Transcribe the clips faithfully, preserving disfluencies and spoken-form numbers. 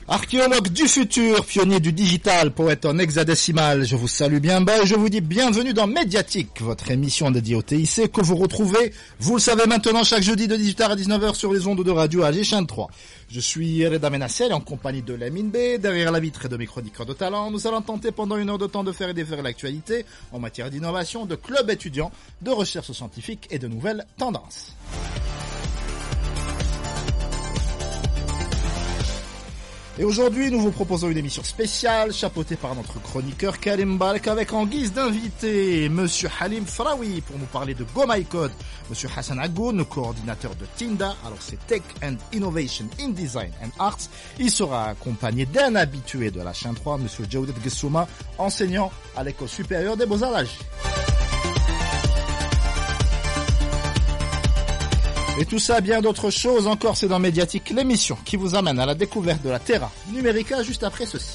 Archéologue du futur, pionnier du digital, poète en hexadécimal, je vous salue bien bas et je vous dis bienvenue dans Médiatique, votre émission dédiée au T I C que vous retrouvez, vous le savez maintenant, chaque jeudi de dix-huit heures à dix-neuf heures sur les ondes de radio à G chaîne trois. Je suis Reda Menassel en compagnie de Lamine B, derrière la vitre et de mes chroniqueurs de talent. Nous allons tenter pendant une heure de temps de faire et défaire l'actualité en matière d'innovation, de clubs étudiants, de recherche scientifique et de nouvelles tendances. Et aujourd'hui, nous vous proposons une émission spéciale, chapeautée par notre chroniqueur Karim Balk, avec en guise d'invité Monsieur Halim Fraoui pour nous parler de Go My Code, Monsieur Hassan Agoun, coordinateur de Tinda, alors c'est Tech and Innovation in Design and Arts. Il sera accompagné d'un habitué de la chaîne trois, Monsieur Jawdet Gessouma, enseignant à l'école supérieure des Beaux-Arts d'Alger. Et tout ça, bien d'autres choses encore, c'est dans Médiatique, l'émission qui vous amène à la découverte de la Terra Numérica juste après ceci.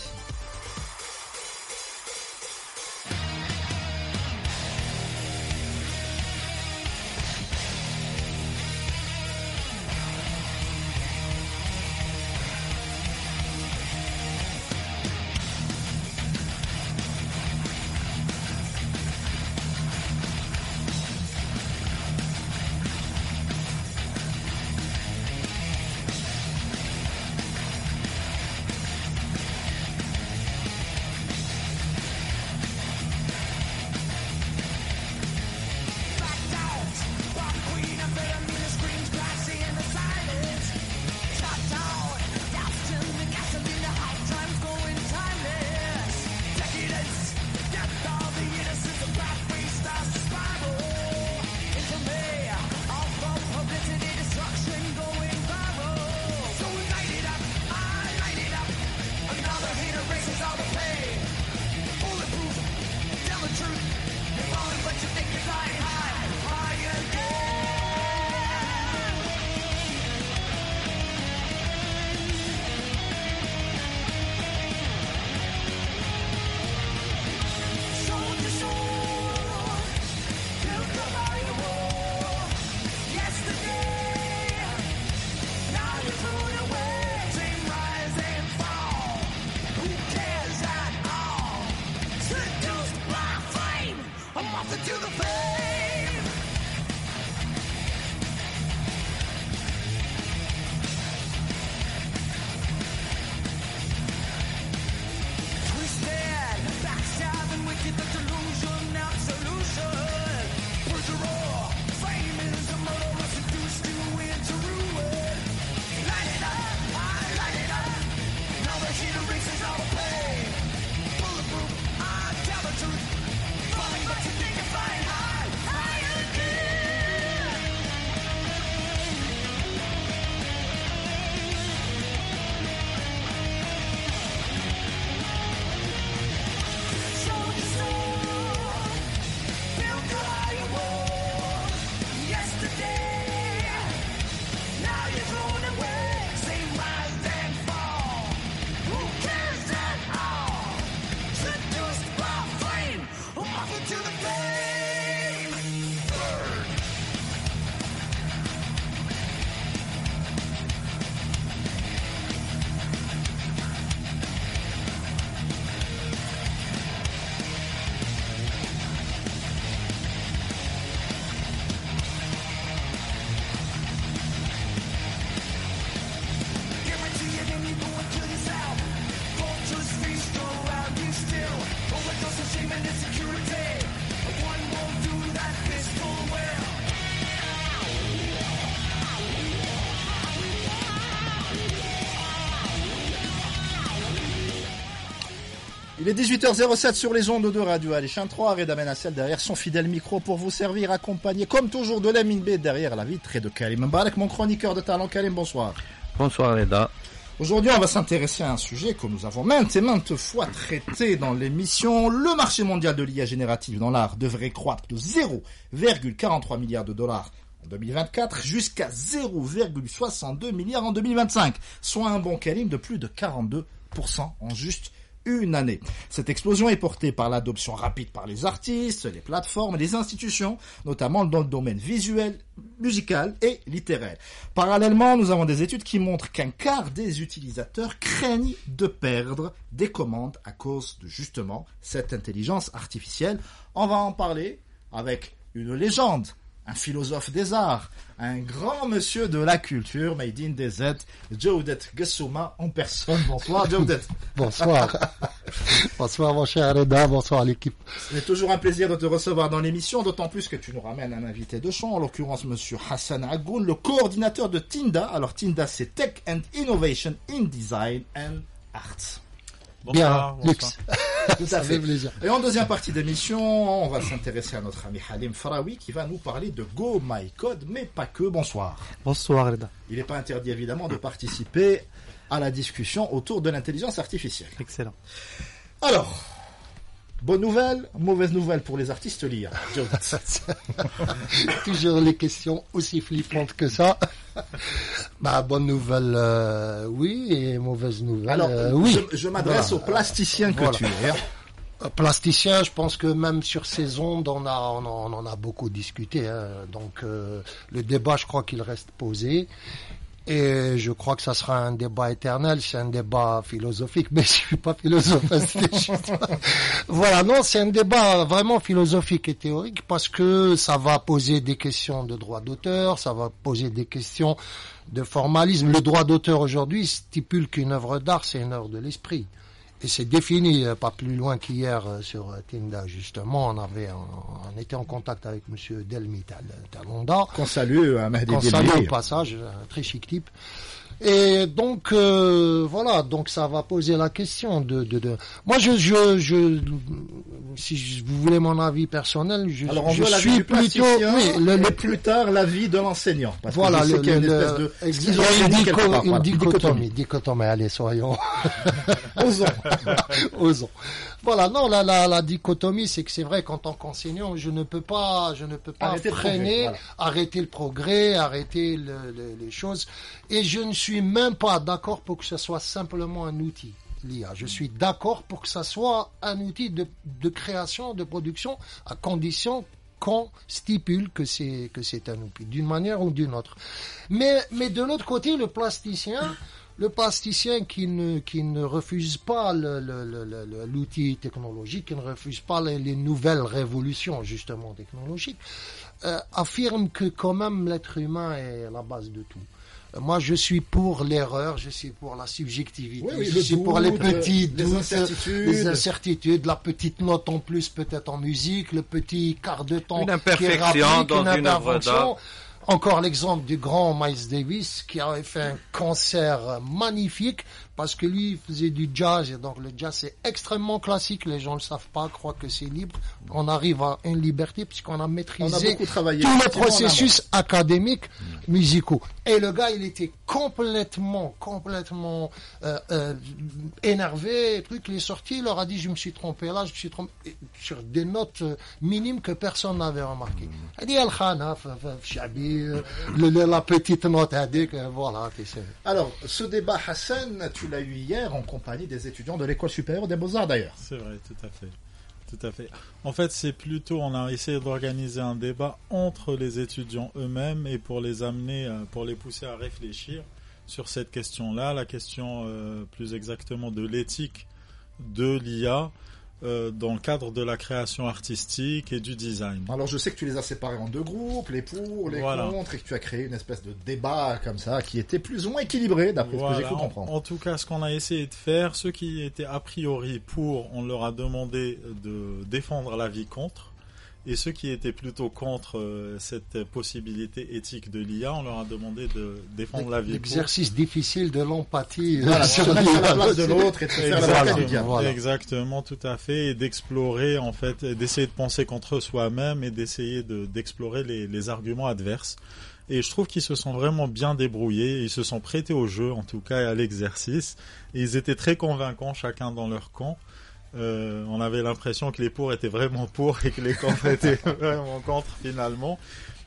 Il est dix-huit heures zéro sept sur les ondes de radio à l'échelle trois, Reda Menassel derrière son fidèle micro pour vous servir, accompagné comme toujours de Lamine B derrière la vitre et de Karim Mbarek, mon chroniqueur de talent. Karim, bonsoir. Bonsoir Reda. Aujourd'hui, on va s'intéresser à un sujet que nous avons maintes et maintes fois traité dans l'émission. Le marché mondial de l'I A générative dans l'art devrait croître de zéro virgule quarante-trois milliards de dollars en deux mille vingt-quatre jusqu'à zéro virgule soixante-deux milliards en deux mille vingt-cinq, soit un bond Karim de plus de quarante-deux pour cent en juste une année. Cette explosion est portée par l'adoption rapide par les artistes, les plateformes et les institutions, notamment dans le domaine visuel, musicale et littéraire. Parallèlement, nous avons des études qui montrent qu'un quart des utilisateurs craignent de perdre des commandes à cause de justement cette intelligence artificielle. On va en parler avec une légende, un philosophe des arts, un grand monsieur de la culture, made in D Z, Jawdet Gessouma en personne. Bonsoir Jawdet. Bonsoir. Bonsoir mon cher Reda, bonsoir à l'équipe. C'est toujours un plaisir de te recevoir dans l'émission, d'autant plus que tu nous ramènes un invité de choix, en l'occurrence monsieur Hassan Agoun, le coordinateur de Tinda. Alors Tinda, c'est Tech and Innovation in Design and Arts. Bonsoir, bien, luxe. Tout à fait. Et en deuxième partie d'émission, on va s'intéresser à notre ami Halim Faraoui qui va nous parler de Go My Code, mais pas que. Bonsoir. Bonsoir Reda. Il n'est pas interdit évidemment de participer à la discussion autour de l'intelligence artificielle. Excellent. Alors, bonne nouvelle, mauvaise nouvelle pour les artistes l'I A. Toujours les questions aussi flippantes que ça. Bah, bonne nouvelle, euh, oui, et mauvaise nouvelle, Alors, euh, oui. Je, je m'adresse voilà. au plasticien que voilà. tu es. Plasticien, je pense que même sur ces ondes, on, a, on, en, on en a beaucoup discuté. Hein. Donc, euh, le débat, je crois qu'il reste posé. Et je crois que ça sera un débat éternel, c'est un débat philosophique, mais je suis pas philosophe. Juste... voilà, non, c'est un débat vraiment philosophique et théorique parce que ça va poser des questions de droit d'auteur, ça va poser des questions de formalisme. Le droit d'auteur aujourd'hui stipule qu'une œuvre d'art, c'est une œuvre de l'esprit. Et c'est défini, pas plus loin qu'hier sur Tinda, justement, on avait, on était en contact avec monsieur Delmi Talonda. Qu'on salue, à Mahdi Delmi. Qu'on salue au passage, un très chic type. Et donc, euh, voilà, donc ça va poser la question de, de, de... Moi, je, je, je, si je, vous voulez mon avis personnel, je, Alors, on je veut suis l'avis du plutôt, oui, le, le plus tard, l'avis de l'enseignant. Parce voilà, que je sais le, qu'il y a une le, espèce de, ils ont une, dico, part, une voilà. dichotomie, dichotomie, allez, soyons, osons, osons. Voilà, non, la, la, la dichotomie, c'est que c'est vrai qu'en tant qu'enseignant, je ne peux pas, je ne peux pas arrêter freiner, le progrès, voilà. arrêter le progrès, arrêter le, le, les choses. Et je ne suis même pas d'accord pour que ce soit simplement un outil, l'I A. Je suis d'accord pour que ce soit un outil de, de création, de production, à condition qu'on stipule que c'est, que c'est un outil, d'une manière ou d'une autre. Mais, mais de l'autre côté, le plasticien, Le plasticien qui ne, qui ne refuse pas le, le, le, le, l'outil technologique, qui ne refuse pas les, les nouvelles révolutions justement technologiques, euh, affirme que quand même l'être humain est la base de tout. Euh, moi, je suis pour l'erreur, je suis pour la subjectivité, oui, oui, je suis doute, pour les petits les doutes, incertitudes. les incertitudes, la petite note en plus peut-être en musique, le petit quart de temps une qui est rapide, dans une une œuvre d'art. Encore l'exemple du grand Miles Davis qui avait fait un concert magnifique parce que lui il faisait du jazz et donc le jazz c'est extrêmement classique, les gens ne le savent pas, croient que c'est libre. On arrive à une liberté puisqu'on a maîtrisé tout le processus académique musicaux. Et le gars il était complètement, complètement euh, euh, énervé, truc, il est sorti, il leur a dit je me suis trompé là, je me suis trompé sur des notes minimes que personne n'avait remarqué. Il dit Al-Khana, Shabi, Le, le, la petite note indique, voilà. Alors, ce débat, Hassan, tu l'as eu hier en compagnie des étudiants de l'école supérieure des Beaux-Arts d'ailleurs. C'est vrai, tout à fait. Tout à fait. En fait, c'est plutôt, on a essayé d'organiser un débat entre les étudiants eux-mêmes et pour les amener, pour les pousser à réfléchir sur cette question-là, la question euh, plus exactement de l'éthique de l'I A. Euh, dans le cadre de la création artistique et du design. Alors je sais que tu les as séparés en deux groupes, les pour, les voilà. contre, et que tu as créé une espèce de débat comme ça qui était plus ou moins équilibré d'après voilà. ce que j'ai cru comprendre. En, en tout cas, ce qu'on a essayé de faire, ceux qui étaient a priori pour, on leur a demandé de défendre l'avis contre. Et ceux qui étaient plutôt contre euh, cette possibilité éthique de l'I A, on leur a demandé de défendre la vie. L'exercice pour... difficile de l'empathie. Voilà, sur la place de l'autre et de faire la place du diable. Voilà. Exactement, tout à fait. Et d'explorer, en fait, d'essayer de penser contre soi-même et d'essayer de, d'explorer les, les arguments adverses. Et je trouve qu'ils se sont vraiment bien débrouillés. Ils se sont prêtés au jeu, en tout cas, et à l'exercice. Et ils étaient très convaincants, chacun dans leur camp. Euh, on avait l'impression que les pour étaient vraiment pour et que les contre étaient vraiment contre finalement.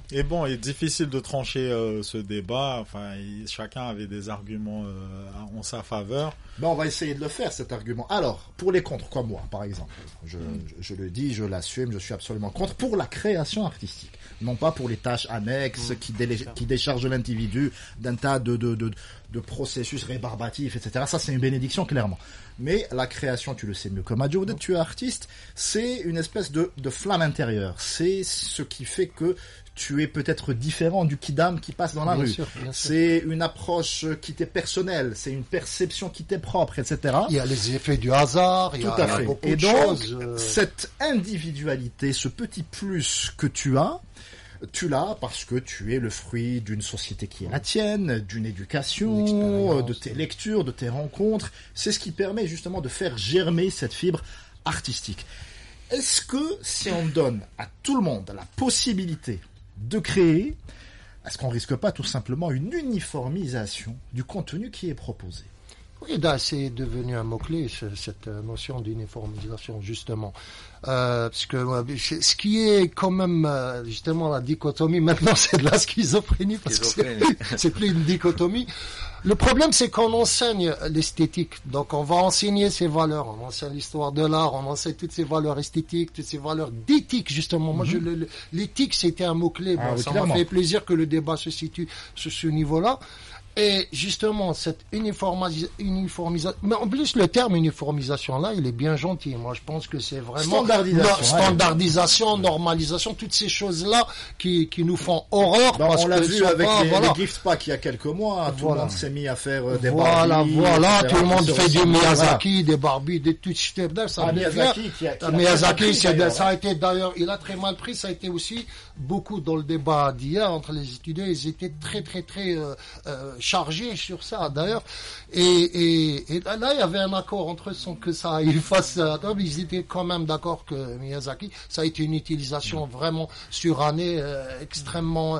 Et bon, il est difficile de trancher euh, ce débat. Enfin, il, chacun avait des arguments euh, en sa faveur. Ben, on va essayer de le faire, cet argument. Alors, pour les contre, comme moi, par exemple, je, mm. je, je le dis, je l'assume, je suis absolument contre pour la création artistique. Non pas pour les tâches annexes mm. qui, délé- qui déchargent l'individu d'un tas de, de, de, de processus rébarbatifs, et cetera. Ça, c'est une bénédiction, clairement. Mais la création, tu le sais mieux comme Adjo, tu es artiste, c'est une espèce de, de flamme intérieure. C'est ce qui fait que tu es peut-être différent du kidam qui passe dans la bien rue. Sûr, bien c'est sûr. Une approche qui t'est personnelle, c'est une perception qui t'est propre, et cetera. Il y a les effets du hasard, il Tout y a, à fait. beaucoup Et de donc, choses. Euh... cette individualité, ce petit plus que tu as, tu l'as parce que tu es le fruit d'une société qui est la tienne, d'une éducation, de tes lectures, de tes rencontres. C'est ce qui permet justement de faire germer cette fibre artistique. Est-ce que si on donne à tout le monde la possibilité de créer, est-ce qu'on risque pas tout simplement une uniformisation du contenu qui est proposé ? Oui, là, c'est devenu un mot-clé, cette notion d'uniformisation, justement. Euh, parce que ce qui est quand même, justement, la dichotomie, maintenant, c'est de la schizophrénie, parce schizophrénie. que c'est, c'est plus une dichotomie. Le problème, c'est qu'on enseigne l'esthétique. Donc, on va enseigner ces valeurs. On enseigne l'histoire de l'art, on enseigne toutes ces valeurs esthétiques, toutes ces valeurs d'éthique, justement. Mm-hmm. Moi, je, le, l'éthique, c'était un mot-clé. Ah, bon, oui, ça clairement. m'a fait plaisir que le débat se situe sur ce niveau-là. Et justement, cette uniformisation, uniformisa... mais en plus, le terme uniformisation là, il est bien gentil. Moi, je pense que c'est vraiment standardisation, no, standardisation, ouais. normalisation, toutes ces choses-là qui, qui nous font horreur. Ben, parce on l'a que vu avec pas, les, voilà. les gift packs il y a quelques mois. Tout voilà. le monde s'est mis à faire des voilà, Barbie. Voilà, voilà. Tout le monde fait du Miyazaki, voilà. des Barbie, des tout ça ah, Miyazaki, qui a, qui a Miyazaki, c'est de, ça a été d'ailleurs, il a très mal pris. Ça a été aussi beaucoup dans le débat d'hier entre les étudiants. Ils étaient très, très, très euh, euh, chargés sur ça d'ailleurs, et, et, et là il y avait un accord entre eux sans que ça aille face à table. Ils étaient quand même d'accord que Miyazaki, ça a été une utilisation vraiment surannée, euh, extrêmement,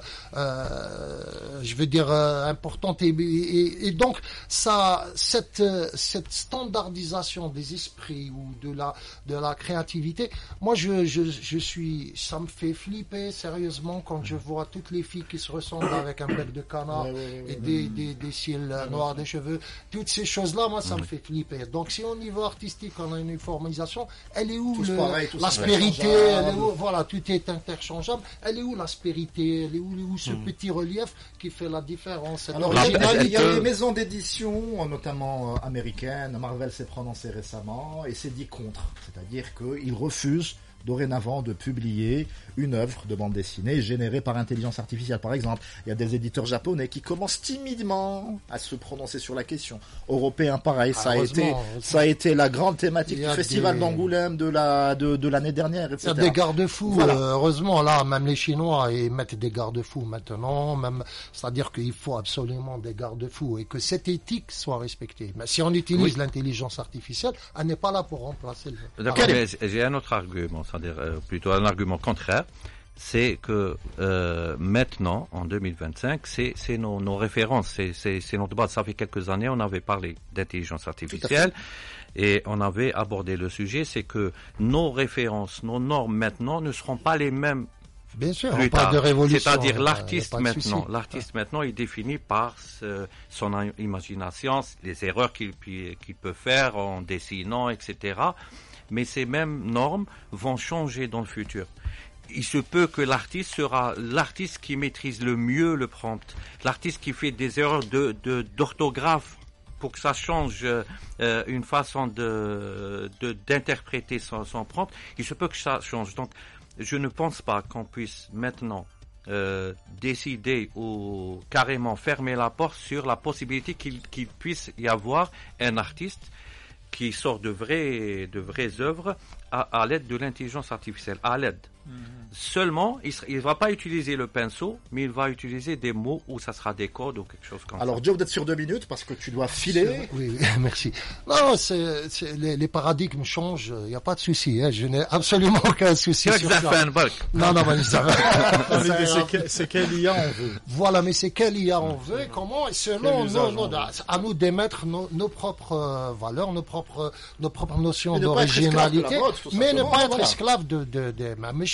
euh, je veux dire euh, importante, et, et, et donc ça, cette, cette standardisation des esprits ou de la de la créativité, moi je je je suis, ça me fait flipper sérieusement quand je vois toutes les filles qui se ressemblent avec un bec de canard ouais, ouais, ouais, et des ouais. des des cils noirs, des cheveux, toutes ces choses-là, moi, ça me fait flipper. Donc, si au niveau artistique, on a une uniformisation, elle est où le, pareil, l'aspérité, elle est où, voilà, tout est interchangeable, elle est où l'aspérité, elle est où, où ce mmh. petit relief qui fait la différence? Alors, il y, y a des maisons d'édition, notamment euh, américaines, Marvel s'est prononcé récemment, et s'est dit contre. C'est-à-dire qu'ils refusent dorénavant de publier une œuvre de bande dessinée générée par intelligence artificielle. Par exemple, il y a des éditeurs japonais qui commencent timidement à se prononcer sur la question. Européens, pareil, ça a été, ça a été la grande thématique du festival des... d'Angoulême de la, de, de l'année dernière, et cetera. Il y a des garde-fous. Voilà. Euh, heureusement, là, même les Chinois, ils mettent des garde-fous maintenant, même, c'est-à-dire qu'il faut absolument des garde-fous et que cette éthique soit respectée. Mais si on utilise oui. l'intelligence artificielle, elle n'est pas là pour remplacer le... D'accord, mais j'ai un autre argument, c'est-à-dire euh, plutôt un argument contraire. C'est que euh, maintenant, en deux mille vingt-cinq, c'est, c'est nos, nos références, c'est, c'est, c'est notre base. Ça fait quelques années, on avait parlé d'intelligence artificielle et on avait abordé le sujet, c'est que nos références, nos normes maintenant ne seront pas les mêmes. Bien sûr, plus on parle tard. de révolution. C'est-à-dire l'artiste maintenant, souci. l'artiste maintenant est défini par ce, son imagination, les erreurs qu'il, qu'il peut faire en dessinant, et cetera. Mais ces mêmes normes vont changer dans le futur. Il se peut que l'artiste sera l'artiste qui maîtrise le mieux le prompt, l'artiste qui fait des erreurs de, de d'orthographe pour que ça change euh, une façon de, de d'interpréter son, son prompt. Il se peut que ça change. Donc, je ne pense pas qu'on puisse maintenant euh, décider ou carrément fermer la porte sur la possibilité qu'il, qu'il puisse y avoir un artiste qui sort de vraies, de vraies œuvres à, à l'aide de l'intelligence artificielle, à l'aide. Mmh. Seulement, il ne va pas utiliser le pinceau, mais il va utiliser des mots où ça sera des codes ou quelque chose comme Alors, ça. Alors, Joe, d'être sur deux minutes parce que tu dois filer. Oui, oui merci. Non, c'est, c'est, les, les paradigmes changent, il n'y a pas de souci. Hein, je n'ai absolument aucun souci sur ça. Non, non, mais ça va. c'est, que, c'est quelle I A on veut. Voilà, mais c'est quelle I A on veut et comment, et selon nos, nos, à nous d'émettre nos, nos propres valeurs, nos propres, nos propres notions d'originalité, mais ne pas être esclave de, de, de, de mais je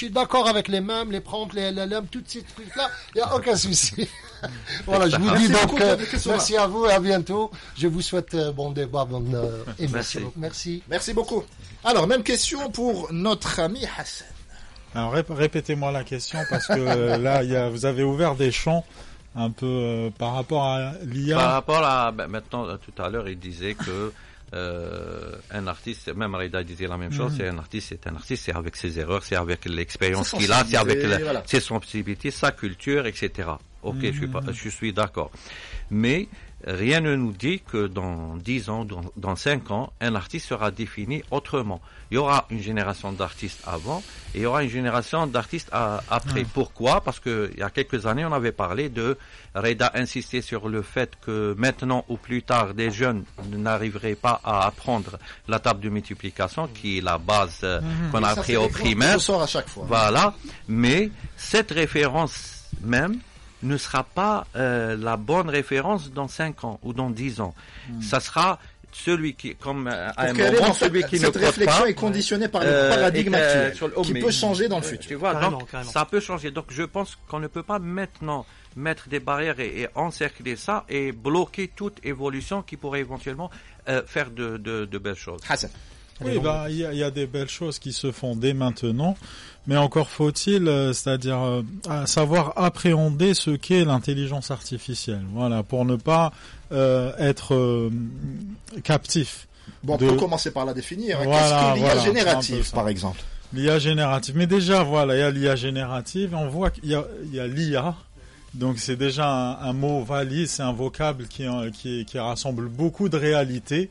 suis d'accord avec les mêmes, les prompts, les L L M, tous ces trucs-là. Il n'y a aucun souci. Voilà, je vous dis Merci donc, beaucoup, euh, David Kessoura. merci à vous et à bientôt. Je vous souhaite euh, bon débat, bonne euh, émission. Merci. Merci. Merci beaucoup. Alors, même question pour notre ami Hassan. Alors rép- répétez-moi la question parce que euh, là, il y a, vous avez ouvert des champs un peu euh, par rapport à l'I A. Par rapport à, ben, maintenant, euh, tout à l'heure, il disait que euh, un artiste, même Reda disait la même chose, Mhm. c'est un artiste, c'est un artiste, c'est avec ses erreurs, c'est avec l'expérience Sa qu'il a, c'est avec sensibilité, la- voilà. ses sensibilités, sa culture, et cetera. Ok, je suis pas, je suis d'accord. Mais rien ne nous dit que dans dix ans, dans, dans cinq ans, un artiste sera défini autrement. Il y aura une génération d'artistes avant et il y aura une génération d'artistes à- après. Pourquoi? Parce que il y a quelques années, on avait parlé de Reda insistait sur le fait que maintenant ou plus tard, des jeunes n'arriveraient pas à apprendre la table de multiplication, qui est la base euh, qu'on a Ça, appris c'est au l'exemple qui primaire. ressort à chaque fois. Voilà, mais cette référence même ne sera pas euh, la bonne référence dans cinq ans ou dans dix ans. Ça sera celui qui, comme euh, à un Pour qu'elle ait, moment, en fait, celui qui ne cette code réflexion pas, est conditionnée par les euh, paradigmes et que, actuels, sur le- oh, qui mais- peut changer dans le euh, futur. Tu vois, Carrément, donc carrément. ça peut changer. Donc je pense qu'on ne peut pas maintenant mettre des barrières et, et encercler ça et bloquer toute évolution qui pourrait éventuellement euh, faire de, de, de belles choses. Hassan. Oui, bah, il y, a- il y a des belles choses qui se font dès maintenant, mais encore faut-il, euh, c'est-à-dire euh, à savoir appréhender ce qu'est l'intelligence artificielle. Voilà, pour ne pas euh, être euh, captif. Bon, on de- peut commencer par la définir. hein. Voilà, Qu'est-ce que l'I A voilà, c'est un peu générative, ça. par exemple? L'I A générative. Mais déjà, voilà, il y a l'I A générative. On voit qu'il y a, il y a l'I A. Donc c'est déjà un, un mot valide, c'est un vocable qui, euh, qui, qui rassemble beaucoup de réalités.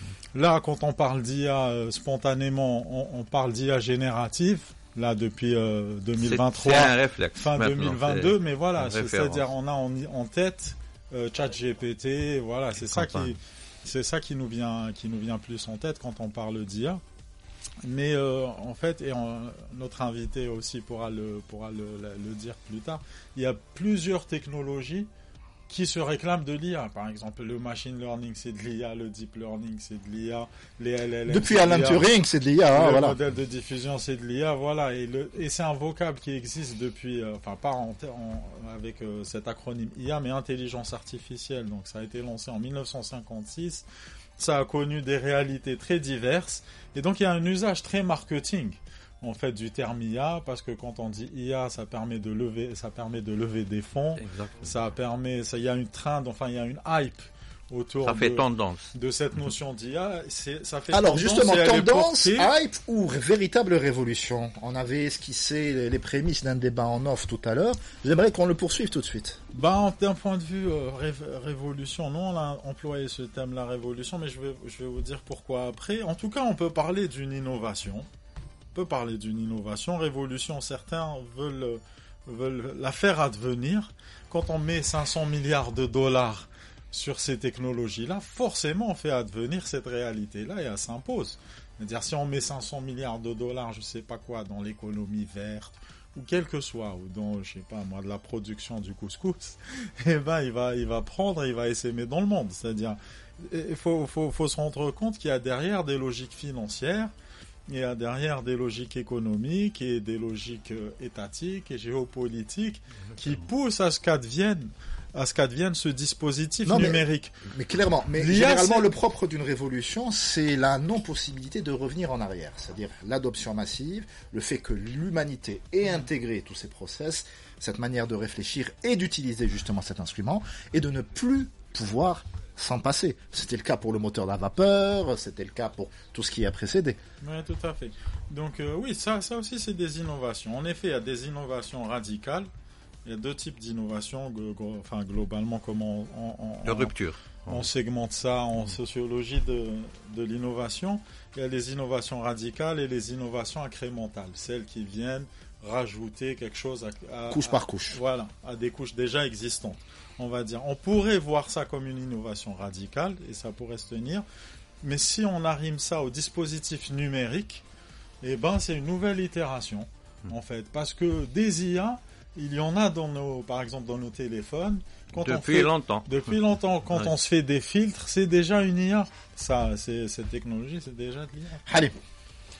Là, quand on parle d'I A euh, spontanément, on, on parle d'I A générative. Là, depuis euh, deux mille vingt-trois, C'est un réflexe. fin maintenant, deux mille vingt-deux. c'est Mais voilà, une c'est- référence. c'est-à-dire on a en, en tête euh, ChatGPT. Voilà, c'est ça Campagne. qui, c'est ça qui nous vient, qui nous vient plus en tête quand on parle d'I A. Mais euh, en fait, et on- notre invité aussi pourra le pourra le, le- le dire plus tard, il y a plusieurs technologies qui se réclament de l'I A. Par exemple, le machine learning, c'est de l'I A, le deep learning, c'est de l'I A, les L L M. Depuis c'est de Alan l'I A. Turing, c'est de l'I A, hein, Le voilà. modèle de diffusion, c'est de l'I A, voilà. Et, le, et c'est un vocable qui existe depuis, euh, enfin pas en, en- avec euh, cet acronyme I A, mais intelligence artificielle. Donc ça a été lancé en mille neuf cent cinquante-six. Ça a connu des réalités très diverses. Et donc il y a un usage très marketing, en fait, du terme I A, parce que quand on dit I A, ça permet de lever, ça permet de lever des fonds. Exactement. Ça permet, ça, il y a une trend, enfin il y a une hype autour Ça fait de, tendance. de cette notion d'I A. C'est, ça fait Alors tendance justement, et elle est tendance, portée- hype ou véritable révolution? On avait esquissé les, les prémices d'un débat en off tout à l'heure. J'aimerais qu'on le poursuive tout de suite. Bah, d'un point de vue euh, ré- révolution, non, on a employé ce thème, la révolution, mais je vais, je vais vous dire pourquoi après. En tout cas, on peut parler d'une innovation. On peut parler d'une innovation. Révolution, certains veulent, veulent la faire advenir. Quand on met cinq cents milliards de dollars sur ces technologies-là, forcément, on fait advenir cette réalité-là et elle s'impose. C'est-à-dire, si on met cinq cents milliards de dollars, je sais pas quoi, dans l'économie verte, ou quel que soit, ou dans, je sais pas moi, de la production du couscous, eh ben, il va, il va prendre, il va essaimer dans le monde. C'est-à-dire, il faut, faut, faut se rendre compte qu'il y a derrière des logiques financières, il y a derrière des logiques économiques et des logiques euh, étatiques et géopolitiques qui poussent à ce qu'advienne, à ce qu'advienne ce dispositif Non, mais- numérique. Mais clairement, mais L'I A, généralement, c'est- le propre d'une révolution, c'est la non-possibilité de revenir en arrière. C'est-à-dire l'adoption massive, le fait que l'humanité ait intégré tous ces process, cette manière de réfléchir et d'utiliser justement cet instrument, et de ne plus pouvoir s'en passer. C'était le cas pour le moteur à vapeur, c'était le cas pour tout ce qui a précédé. Oui, tout à fait. Donc euh, oui, ça, ça aussi c'est des innovations. En effet, il y a des innovations radicales. Il y a deux types d'innovations, glo- glo- enfin globalement comment on, on, De on- rupture. on segmente ça en sociologie de, de l'innovation. Il y a les innovations radicales et les innovations incrémentales, celles qui viennent rajouter quelque chose à, à- Couche à- par couche. Voilà, à des couches déjà existantes. On va dire, on pourrait voir ça comme une innovation radicale et ça pourrait se tenir. Mais si on arrime ça au dispositif numérique, eh ben c'est une nouvelle itération en fait, parce que des I A, il y en a dans nos, par exemple dans nos téléphones. Quand on Depuis fait- longtemps. depuis longtemps, quand Ouais. on se fait des filtres, c'est déjà une I A. Ça, c'est cette technologie, c'est déjà de l'I A. Allez.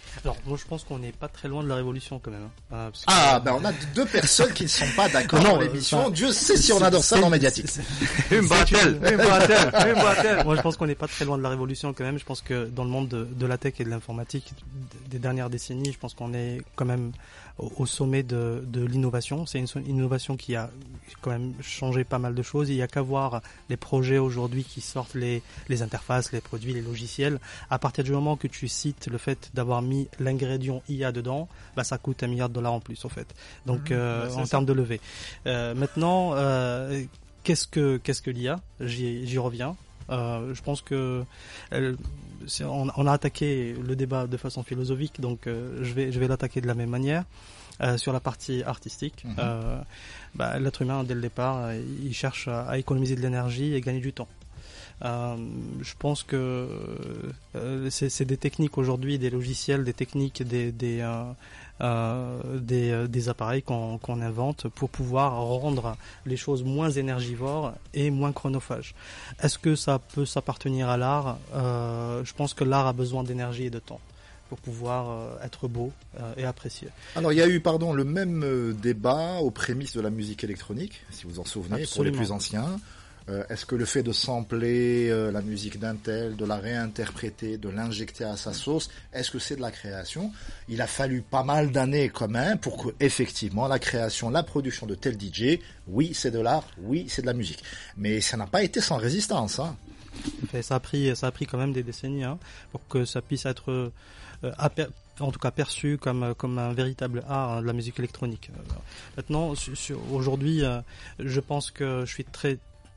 Alors, moi, je pense qu'on n'est pas très loin de la révolution, quand même. Hein. Euh, parce que... Ah, ben on a deux personnes qui ne sont pas d'accord Non, dans l'émission. enfin, Dieu sait si on adore ça dans Médiatique. Une bretelle, une bretelle, une bretelle. Moi, je pense qu'on n'est pas très loin de la révolution, quand même. Je pense que dans le monde de, de la tech et de l'informatique des dernières décennies, je pense qu'on est quand même au, au sommet de, de l'innovation. C'est une, une innovation qui a quand même changé pas mal de choses. Il y a qu'à voir les projets aujourd'hui qui sortent, les, les interfaces, les produits, les logiciels. À partir du moment que tu cites le fait d'avoir mis l'ingrédient I A dedans, bah ça coûte un milliard de dollars en plus, en fait. Donc, mmh, euh, bah en termes de levée. Euh, maintenant, euh, qu'est-ce que qu'est-ce que l'I A ? J'y, j'y reviens. Euh, je pense que elle, c'est, on, on a attaqué le débat de façon philosophique, donc euh, je vais je vais l'attaquer de la même manière. Euh, sur la partie artistique, mmh. euh, bah, l'être humain dès le départ, il cherche à, à économiser de l'énergie et gagner du temps. Euh, je pense que euh, c'est, c'est des techniques aujourd'hui, des logiciels, des techniques, des des euh, euh, des, euh, des appareils qu'on, qu'on invente pour pouvoir rendre les choses moins énergivores et moins chronophages. Est-ce que ça peut s'appartenir à l'art ? euh, Je pense que l'art a besoin d'énergie et de temps pour pouvoir euh, être beau euh, et apprécié. Alors il y a eu pardon le même euh, débat aux prémices de la musique électronique, si vous en souvenez. Absolument. Pour les plus anciens. Euh, est-ce que le fait de sampler euh, la musique d'un tel, de la réinterpréter, de l'injecter à sa sauce, est-ce que c'est de la création ? Il a fallu pas mal d'années quand même pour que effectivement la création, la production de tel D J, oui c'est de l'art, oui c'est de la musique. Mais ça n'a pas été sans résistance. Hein. Ça a pris, ça a pris quand même des décennies hein, pour que ça puisse être euh, aper- en tout cas perçu comme comme un véritable art hein, de la musique électronique. Euh, maintenant, sur, sur, aujourd'hui, euh, je pense que je suis très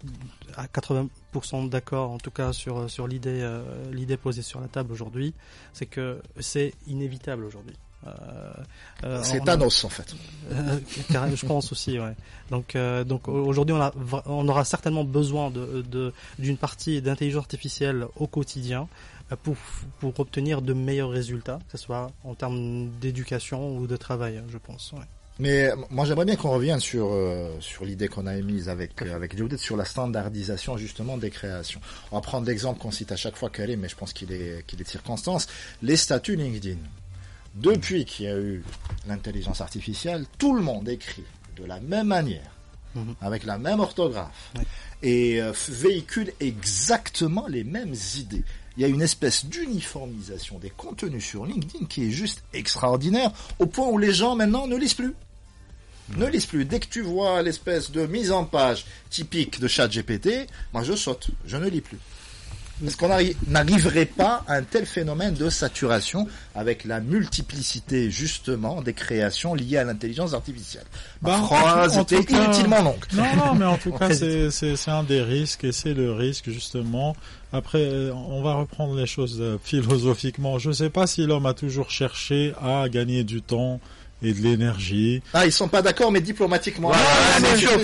à quatre-vingts pour cent d'accord en tout cas sur sur l'idée euh, l'idée posée sur la table aujourd'hui, c'est que c'est inévitable aujourd'hui. Euh, euh, c'est Thanos a, en fait. Euh, je pense aussi, ouais. Donc euh, donc aujourd'hui on a on aura certainement besoin de de d'une partie d'intelligence artificielle au quotidien pour pour obtenir de meilleurs résultats, que ce soit en termes d'éducation ou de travail, je pense. Ouais. Mais moi j'aimerais bien qu'on revienne sur euh, sur l'idée qu'on a émise avec euh, avec Judith sur la standardisation justement des créations. On va prendre l'exemple qu'on cite à chaque fois Karim, mais je pense qu'il est qu'il est de circonstance, les statuts LinkedIn. Depuis qu'il y a eu l'intelligence artificielle, tout le monde écrit de la même manière, mmh. avec la même orthographe, ouais. et euh, véhicule exactement les mêmes idées. Il y a une espèce d'uniformisation des contenus sur LinkedIn qui est juste extraordinaire, au point où les gens maintenant ne lisent plus. Mmh. Ne lisent plus. Dès que tu vois l'espèce de mise en page typique de ChatGPT, moi je saute, je ne lis plus. Est-ce qu'on n'arriverait pas à un tel phénomène de saturation avec la multiplicité justement des créations liées à l'intelligence artificielle ? Ma bah, phrase était cas... inutilement longue. Non, non, mais en tout cas, c'est, c'est, c'est un des risques et c'est le risque justement. Après, on va reprendre les choses philosophiquement. Je ne sais pas si l'homme a toujours cherché à gagner du temps et de l'énergie. Ah, ils sont pas d'accord, mais diplomatiquement. Ouais, ah, c'est chaud,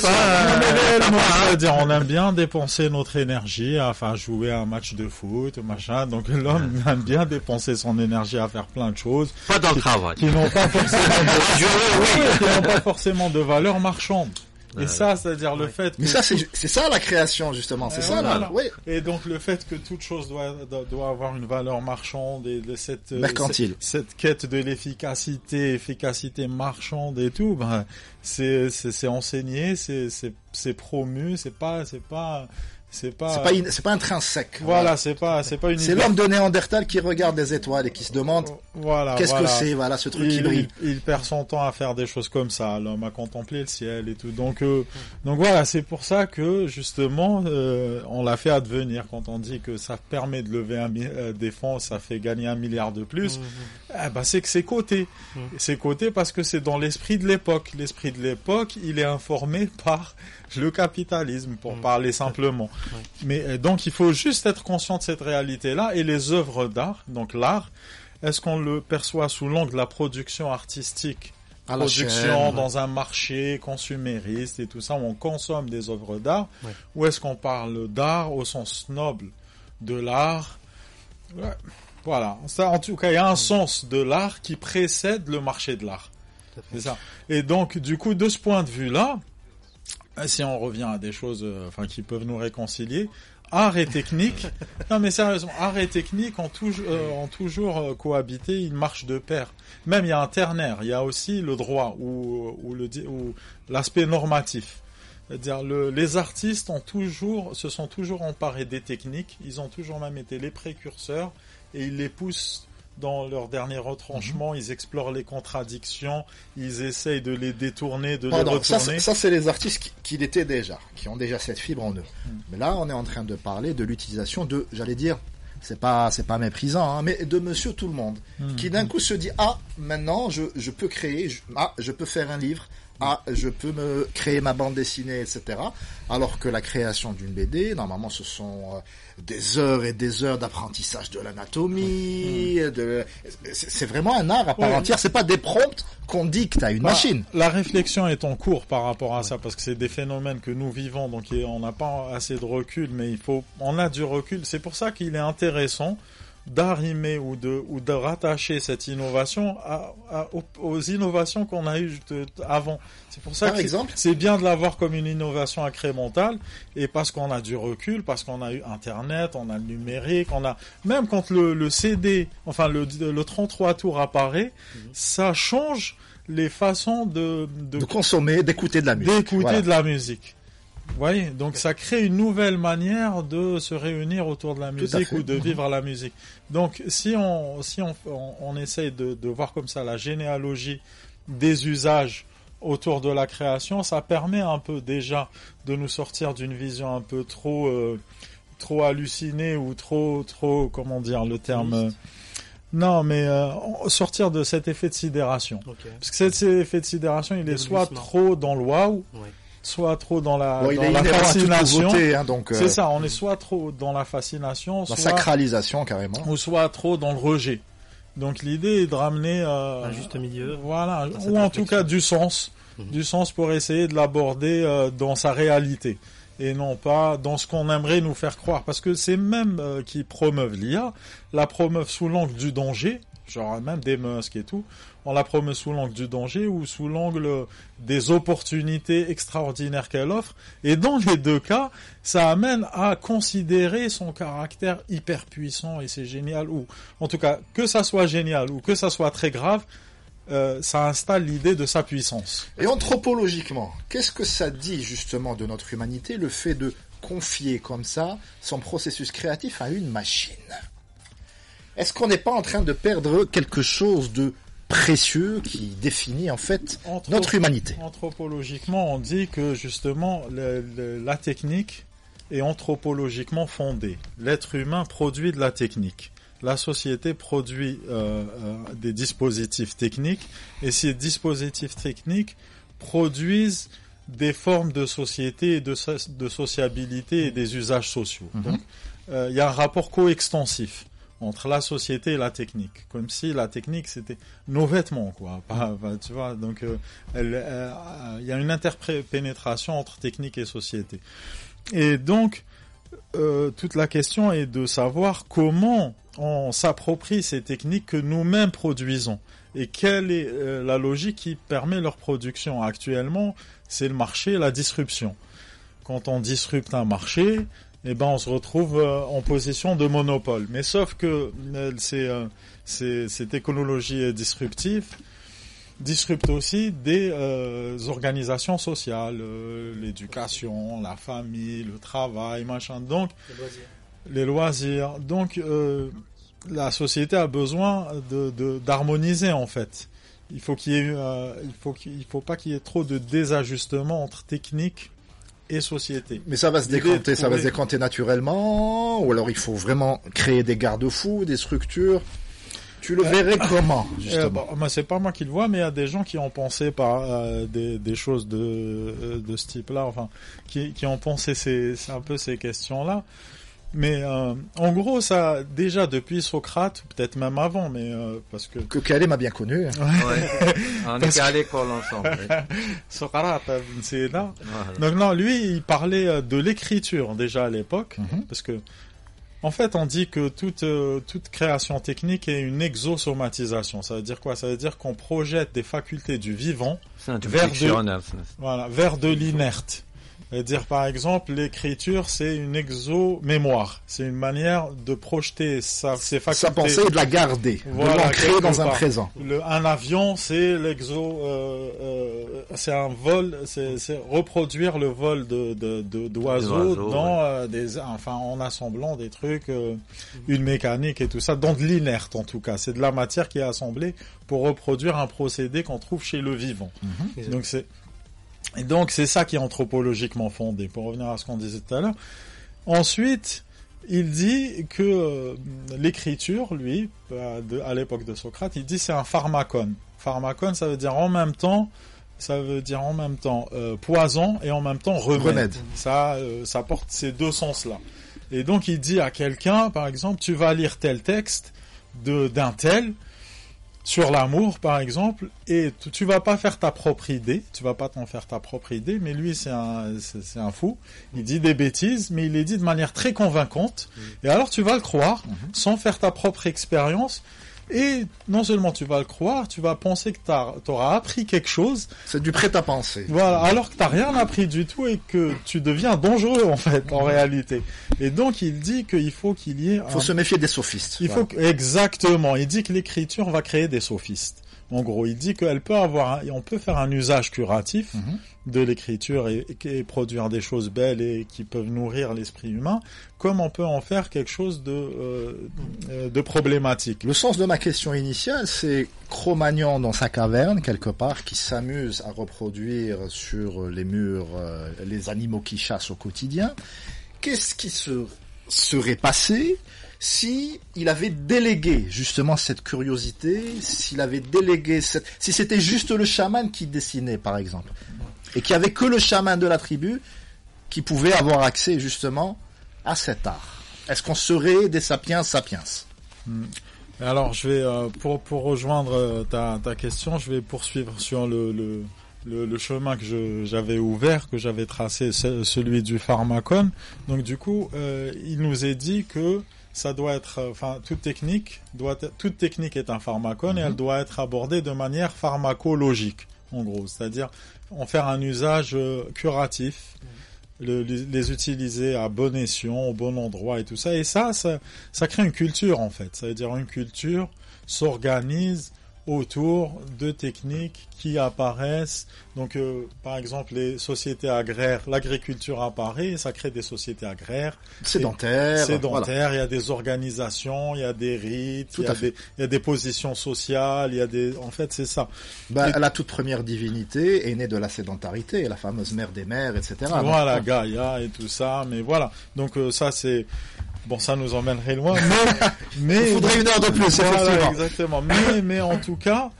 pas. dire, on aime bien dépenser notre énergie, à, enfin, jouer à un match de foot, machin. Donc, l'homme aime bien dépenser son énergie à faire plein de choses. Pas dans qui, le travail. Qui n'ont pas forcément de, qui n'ont pas forcément de valeur marchande. Et euh, ça, c'est-à-dire ouais. le fait que... Mais ça, c'est, c'est ça la création, justement. C'est ça, voilà. là. Oui. Et donc, le fait que toute chose doit, doit avoir une valeur marchande et de cette, mercantile. Cette, cette quête de l'efficacité, efficacité marchande et tout, ben, c'est, c'est, c'est enseigné, c'est, c'est, c'est promu, c'est pas, c'est pas, c'est pas, c'est pas, in, c'est pas intrinsèque. Voilà, voilà, c'est pas, c'est pas une. C'est l'homme de Néandertal qui regarde les étoiles et qui se demande, voilà, qu'est-ce voilà. que c'est, voilà, ce truc il, qui brille. Il, il perd son temps à faire des choses comme ça, l'homme à contempler le ciel et tout. Donc, euh, donc voilà, c'est pour ça que justement, euh, on l'a fait advenir quand on dit que ça permet de lever un euh, des fonds, ça fait gagner un milliard de plus. Mmh. Eh ben, c'est que c'est coté. Mmh. C'est coté parce que c'est dans l'esprit de l'époque. L'esprit de l'époque, il est informé par le capitalisme, pour mmh. parler simplement. Ouais. Mais donc, il faut juste être conscient de cette réalité-là. Et les œuvres d'art, donc l'art, est-ce qu'on le perçoit sous l'angle de la production artistique, à production chaîne, dans ouais. un marché consumériste et tout ça, où on consomme des œuvres d'art, ouais. ou est-ce qu'on parle d'art au sens noble de l'art? Ouais. Voilà. Ça, en tout cas, il y a un mmh. sens de l'art qui précède le marché de l'art. C'est ça. Et donc, du coup, de ce point de vue-là, si on revient à des choses, euh, enfin, qui peuvent nous réconcilier, art et technique. Non, mais sérieusement, art et technique ont, toujours, euh, ont toujours euh, cohabité, ils marchent de pair. Même il y a un ternaire, il y a aussi le droit ou, ou, le, ou l'aspect normatif. C'est-à-dire, le, les artistes ont toujours, se sont toujours emparés des techniques, ils ont toujours même été les précurseurs et ils les poussent dans leur dernier retranchement, mmh. ils explorent les contradictions, ils essayent de les détourner, de Pardon, les retourner. Ça, c'est, ça, c'est les artistes qui, qui l'étaient déjà, qui ont déjà cette fibre en eux. Mmh. Mais là, on est en train de parler de l'utilisation de, j'allais dire, c'est pas, c'est pas méprisant, hein, mais de Monsieur Tout le Monde, mmh. qui d'un coup se dit, ah, maintenant, je, je peux créer, je, ah, je peux faire un livre, ah, je peux me créer ma bande dessinée, et cetera. Alors que la création d'une B D, normalement, ce sont euh, des heures et des heures d'apprentissage de l'anatomie. Mmh. De... C'est, c'est vraiment un art à part oui. entière. C'est pas des prompts qu'on dicte à une bah, machine. La réflexion est en cours par rapport à ça, parce que c'est des phénomènes que nous vivons, donc on n'a pas assez de recul, mais il faut, on a du recul. C'est pour ça qu'il est intéressant d'arrimer ou de ou de rattacher cette innovation à, à, aux, aux innovations qu'on a eues de, avant. C'est pour ça Par que exemple, c'est, c'est bien de l'avoir comme une innovation incrémentale, et parce qu'on a du recul, parce qu'on a eu Internet, on a le numérique, on a même quand le, le C D, enfin le, le trente-trois tours apparaît, mmh. ça change les façons de, de, de consommer, d'écouter de la musique. D'écouter voilà. de la musime. Vous voyez, donc ça crée une nouvelle manière de se réunir autour de la musique ou de vivre la musique. Donc si on si on on, on essaye de, de voir comme ça la généalogie des usages autour de la création, ça permet un peu déjà de nous sortir d'une vision un peu trop euh, trop hallucinée ou trop trop comment dire le terme euh, non, mais euh, sortir de cet effet de sidération. Okay. Parce que cet effet de sidération, il est soit trop dans le waouh, ouais. soit trop dans la, bon, dans la fascination. Nouveauté, hein, donc, euh... C'est ça, on est soit trop dans la fascination, la soit, sacralisation carrément, ou soit trop dans le rejet. Donc l'idée est de ramener euh, un juste milieu. Voilà, ou en tout cas du sens, mmh. du sens pour essayer de l'aborder euh, dans sa réalité. Et non pas dans ce qu'on aimerait nous faire croire. Parce que c'est même euh, qui promeuvent l'I A, la promeuvent sous l'angle du danger, genre même des Musk et tout, on la promeut sous l'angle du danger ou sous l'angle des opportunités extraordinaires qu'elle offre. Et dans les deux cas, ça amène à considérer son caractère hyper puissant et c'est génial. Ou en tout cas, que ça soit génial ou que ça soit très grave, Euh, ça installe l'idée de sa puissance. Et anthropologiquement, qu'est-ce que ça dit justement de notre humanité, le fait de confier comme ça son processus créatif à une machine? Est-ce qu'on n'est pas en train de perdre quelque chose de précieux qui définit en fait Anthrop- notre humanité? Anthropologiquement, on dit que justement le, le, la technique est anthropologiquement fondée. L'être humain produit de la technique. La société produit euh, euh, des dispositifs techniques et ces dispositifs techniques produisent des formes de société et de, so- de sociabilité et des usages sociaux. Mm-hmm. Donc, euh, il y a un rapport coextensif entre la société et la technique, comme si la technique c'était nos vêtements, quoi. Pas, pas, tu vois, donc euh, elle, euh, il y a une interpénétration entre technique et société. Et donc euh, toute la question est de savoir comment on s'approprie ces techniques que nous-mêmes produisons et quelle est euh, la logique qui permet leur production. Actuellement, c'est le marché, la disruption. Quand on disrupte un marché, eh ben on se retrouve euh, en position de monopole. Mais sauf que euh, c'est, euh, c'est, cette écologie disruptive disrupte aussi des euh, organisations sociales, euh, l'éducation, la famille, le travail, machin. Donc les loisirs. Les loisirs. Donc euh, la société a besoin de, de d'harmoniser en fait. Il faut qu'il y ait, euh, il faut qu'il, il faut pas qu'il y ait trop de désajustements entre technique et société. Mais ça va se décanter, ça va se décanter naturellement, ou alors il faut vraiment créer des garde-fous, des structures. Tu le verrais euh, comment, justement euh, bon, moi, c'est pas moi qui le vois, mais il y a des gens qui ont pensé par euh, des, des choses de, de ce type-là, enfin, qui, qui ont pensé ces, un peu ces questions-là. Mais euh, en gros, ça déjà depuis Socrate, peut-être même avant, mais euh, parce que que Calais m'a bien connu. Ouais. On était à l'école ensemble. Socrate, c'est là. Voilà. Donc non, lui, il parlait de l'écriture déjà à l'époque, mm-hmm. parce que en fait, on dit que toute euh, toute création technique est une exosomatisation. Ça veut dire quoi? Ça veut dire qu'on projette des facultés du vivant vers de, voilà, vers de l'inerte. Dire par exemple, l'écriture, c'est une exo-mémoire. C'est une manière de projeter sa, ses facultés. Sa pensée et de la garder, voilà, de l'ancrer dans un part. présent. Le, un avion, c'est l'exo, euh, euh, c'est un vol, c'est, c'est reproduire le vol de, de, de d'oiseaux dans ouais. euh, des, enfin, en assemblant des trucs, euh, une mécanique et tout ça, dans de l'inerte en tout cas. C'est de la matière qui est assemblée pour reproduire un procédé qu'on trouve chez le vivant. Mm-hmm. Donc c'est Et donc, c'est ça qui est anthropologiquement fondé, pour revenir à ce qu'on disait tout à l'heure. Ensuite, il dit que euh, l'écriture, lui, à, de, à l'époque de Socrate, il dit c'est un pharmacon. Pharmacon, ça veut dire en même temps, ça veut dire en même temps euh, poison et en même temps remède. remède. Ça, euh, ça porte ces deux sens-là. Et donc, il dit à quelqu'un, par exemple, tu vas lire tel texte de, d'un tel, sur l'amour, par exemple, et tu, tu vas pas faire ta propre idée, tu vas pas t'en faire ta propre idée, mais lui, c'est un, c'est, c'est un fou. Il dit des bêtises, mais il les dit de manière très convaincante. Mmh. Et alors, tu vas le croire, mmh. sans faire ta propre expérience. Et non seulement tu vas le croire, tu vas penser que tu auras appris quelque chose. C'est du prêt à penser. Voilà, alors que tu n'as rien appris du tout et que tu deviens dangereux en fait, en réalité. Et donc il dit qu'il faut qu'il y ait... Il faut un... se méfier des sophistes. Il voilà. faut que... Exactement, il dit que l'écriture va créer des sophistes. En gros, il dit qu'elle peut avoir, un... on peut faire un usage curatif mm-hmm. de l'écriture et, et produire des choses belles et qui peuvent nourrir l'esprit humain, comme on peut en faire quelque chose de, euh, de problématique. Le sens de ma question initiale, c'est Cro-Magnon dans sa caverne, quelque part, qui s'amuse à reproduire sur les murs euh, les animaux qu'il chasse au quotidien. Qu'est-ce qui se serait passé si il avait délégué justement cette curiosité, s'il avait délégué cette, si c'était juste le chaman qui dessinait par exemple, et qu'il y avait que le chaman de la tribu qui pouvait avoir accès justement à cet art. Est-ce qu'on serait des sapiens sapiens? hmm. Alors je vais euh, pour pour rejoindre ta ta question, je vais poursuivre sur le le Le, le chemin que je, j'avais ouvert, que j'avais tracé, celui du pharmacon. Donc du coup, euh, il nous est dit que ça doit être, enfin, toute technique doit être, toute technique est un pharmacon mm-hmm. et elle doit être abordée de manière pharmacologique, en gros, c'est-à-dire en faire un usage euh, curatif, mm-hmm. le, les, les utiliser à bon escient, au bon endroit et tout ça. Et ça, ça, ça crée une culture en fait. Ça veut dire une culture s'organise autour de techniques qui apparaissent. Donc, euh, par exemple, les sociétés agraires, l'agriculture apparaît, ça crée des sociétés agraires. Sédentaires. Sédentaires, voilà. Il y a des organisations, il y a des rites, il y a des, il y a des positions sociales, il y a des, en fait, c'est ça. Bah, et... La toute première divinité est née de la sédentarité, la fameuse mère des mers, et cetera. Voilà, donc, Gaïa et tout ça, mais voilà. Donc, euh, ça, c'est, bon, ça nous emmènerait loin, mais, mais il faudrait une heure de plus, voilà, effectivement. Exactement. Mais, mais en tout cas,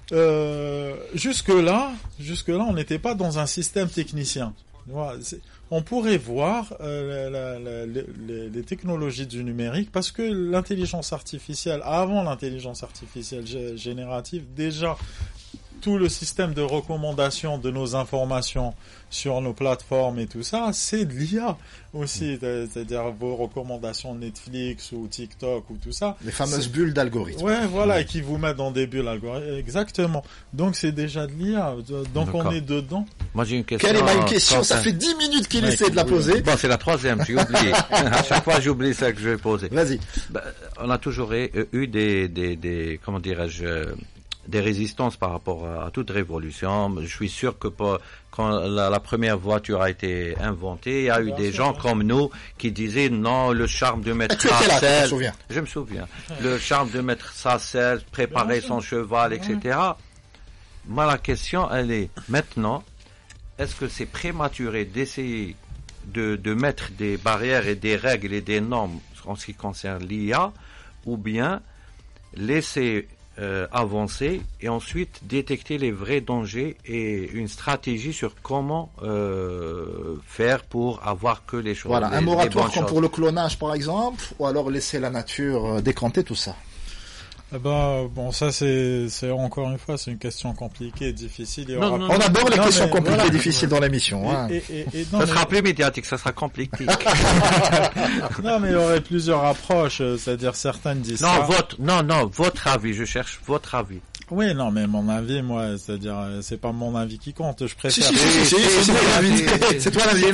euh, jusque là, jusque là, on n'était pas dans un système technicien. Voilà, on pourrait voir euh, la, la, la, les, les technologies du numérique, parce que l'intelligence artificielle, avant l'intelligence artificielle g- générative, déjà tout le système de recommandation de nos informations sur nos plateformes et tout ça, c'est de l'I A aussi, c'est-à-dire vos recommandations Netflix ou TikTok ou tout ça. Les fameuses c'est... bulles d'algorithmes. Ouais, voilà, et qui vous mettent dans des bulles algorithmes. Exactement. Donc c'est déjà de l'I A. Donc D'accord. On est dedans. Moi j'ai une question. Quelle est ma question? Ça fait dix minutes qu'il ouais, essaie de la poser. Bon, c'est la troisième, j'ai oublié. À chaque fois j'oublie celle que je vais poser. Vas-y. Ben, on a toujours eu des, des, des comment dirais-je, des résistances par rapport à, à toute révolution. Je suis sûr que pour, quand la, la première voiture a été inventée, il y a eu des gens comme nous qui disaient non, le charme de mettre sa selle, je me souviens. Je me souviens. Le charme de mettre sa selle, préparer son cheval, et cetera. Moi, la question, elle est maintenant, est-ce que c'est prématuré d'essayer de, de mettre des barrières et des règles et des normes en ce qui concerne l'I A, ou bien laisser Euh, avancer et ensuite détecter les vrais dangers et une stratégie sur comment euh, faire pour avoir que les choses. Voilà, les, un moratoire comme choses. Pour le clonage par exemple, ou alors laisser la nature décanter tout ça. Eh ben, bon, ça c'est, c'est encore une fois, c'est une question compliquée, difficile. Il y aura non, non, on adore les non, questions mais, compliquées, voilà. difficiles dans l'émission. Et, hein. et, et, et, non, ça mais... sera plus médiatique, ça sera compliqué. Non, mais il y aurait plusieurs approches, c'est-à-dire certaines disent non, ça. votre, non, non, votre avis, je cherche votre avis. Oui, non, mais mon avis, moi, c'est-à-dire, euh, c'est pas mon avis qui compte. Je préfère. Si, si, si, si, c'est toi l'invité. C'est toi l'invité.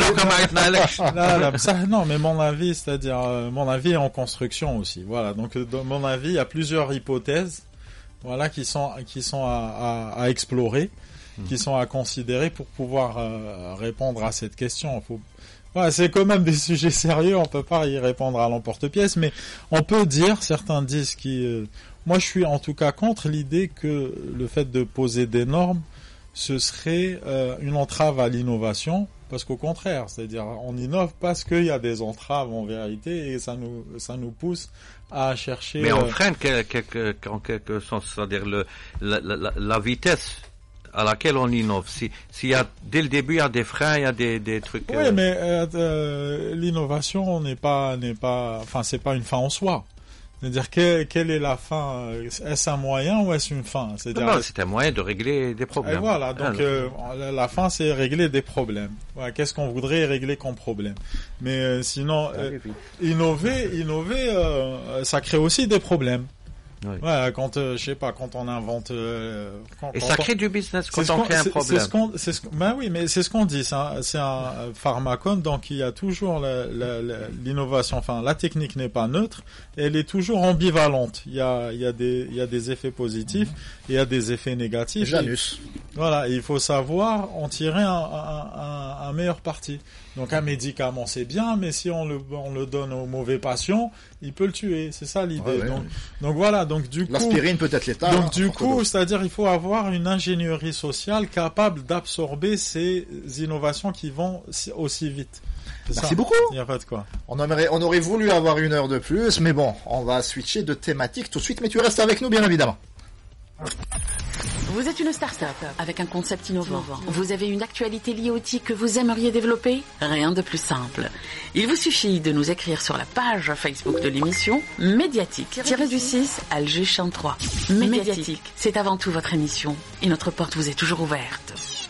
Non, non, ça, non, mais mon avis, c'est-à-dire, euh, mon avis est en construction aussi. Voilà. Donc, dans mon avis, il y a plusieurs hypothèses, voilà, qui sont, qui sont à, à, à explorer, mmh. qui sont à considérer pour pouvoir euh, répondre à cette question. Faut... Ouais, c'est quand même des sujets sérieux. On peut pas y répondre à l'emporte-pièce, mais on peut dire, certains disent qui, euh, moi, je suis en tout cas contre l'idée que le fait de poser des normes, ce serait euh, une entrave à l'innovation. Parce qu'au contraire, c'est-à-dire on innove parce qu'il y a des entraves en vérité et ça nous ça nous pousse à chercher. Mais on euh... freine quelque, en quelque sens, c'est-à-dire le la, la, la vitesse à laquelle on innove. Si s'il y a dès le début il y a des freins, il y a des des trucs. Oui, euh... mais euh, euh, l'innovation n'est pas n'est pas, enfin c'est pas une fin en soi. C'est-à-dire, quelle, quelle est la fin? Est-ce un moyen ou est-ce une fin? C'est-à-dire, non, non, c'est un moyen de régler des problèmes. Et voilà, donc euh, la fin, c'est régler des problèmes. Voilà, qu'est-ce qu'on voudrait régler comme problème? Mais euh, sinon, euh, innover, innover, euh, ça crée aussi des problèmes. Oui. Ouais, quand euh, je sais pas, quand on invente. Euh, quand, et quand ça on... crée du business quand on crée un problème. C'est ce qu'on, c'est ce qu'on, ben oui, mais c'est ce qu'on dit. C'est un, c'est un pharmacone, donc il y a toujours la, la, la, l'innovation. Enfin, la technique n'est pas neutre, elle est toujours ambivalente. Il y a, il y a des, il y a des effets positifs, mmh. il y a des effets négatifs. Janus. Et, voilà, il faut savoir en tirer un, un, un, un meilleur parti. Donc un médicament c'est bien, mais si on le, on le donne au mauvais patient, il peut le tuer. C'est ça l'idée. Ouais, ouais, donc, ouais. donc voilà. Donc du coup, l'aspirine peut être létale. Donc du coup, c'est-à-dire il faut avoir une ingénierie sociale capable d'absorber ces innovations qui vont aussi vite. C'est Merci ça. beaucoup. Il n'y a pas de quoi. On aurait, on aurait voulu avoir une heure de plus, mais bon, on va switcher de thématique tout de suite. Mais tu restes avec nous, bien évidemment. Vous êtes une start-up avec un concept innovant. Vous avez une actualité liée au T I C que vous aimeriez développer? Rien de plus simple. Il vous suffit de nous écrire sur la page Facebook de l'émission Médiatique du six Alger Champ trois. Médiatique, c'est avant tout votre émission et notre porte vous est toujours ouverte.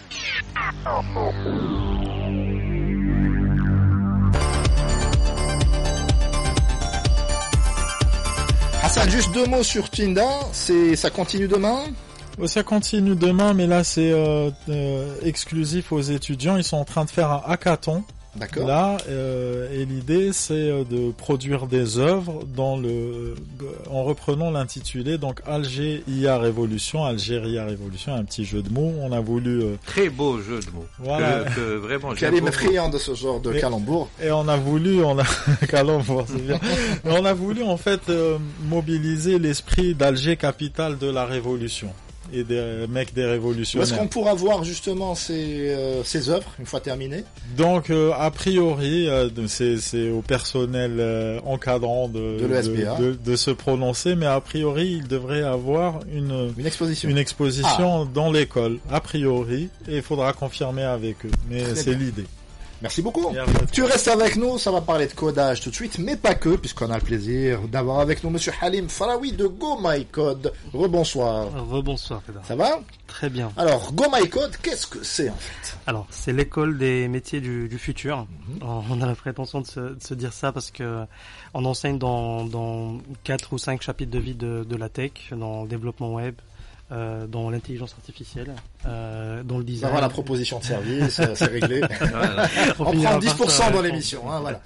Hassan, juste deux mots sur Tinda, c'est, ça continue demain? Ça continue demain, mais là c'est euh, euh, exclusif aux étudiants. Ils sont en train de faire un hackathon. D'accord. Là, euh, et l'idée c'est de produire des œuvres dans le, en reprenant l'intitulé, donc Alger I A Révolution, Algérie I A Révolution, un petit jeu de mots. On a voulu euh... très beau jeu de mots. Voilà. Que, que vraiment. Karim est friand de ce genre de et, calembour. Et on a voulu, on a calembour, c'est bien. Mais on a voulu en fait euh, mobiliser l'esprit d'Alger, capitale de la Révolution. Et des mecs des révolutionnaires. Où est-ce qu'on pourra voir justement ces, euh, ces œuvres une fois terminées? Donc euh, a priori euh, c'est, c'est au personnel euh, encadrant de, de, l'E S B A. de, de, de se prononcer, mais a priori il devrait avoir une, une exposition, une exposition ah. dans l'école, a priori, et il faudra confirmer avec eux. Mais Très c'est bien. L'idée. Merci beaucoup. Tu restes avec nous, ça va parler de codage tout de suite, mais pas que, puisqu'on a le plaisir d'avoir avec nous Monsieur Halim Faraoui de GoMyCode. Rebonsoir. Rebonsoir, Pédard. Ça va? Très bien. Alors, GoMyCode, qu'est-ce que c'est en fait? Alors, c'est l'école des métiers du, du futur. Mm-hmm. On a la prétention de se, de se dire ça parce que on enseigne dans, dans quatre ou cinq chapitres de vie de, de la tech, dans le développement web, Euh, dans l'intelligence artificielle, euh, dans le design. Voilà, la proposition de service, c'est réglé. Voilà. On, on prend dix pour cent dans l'émission, hein, voilà.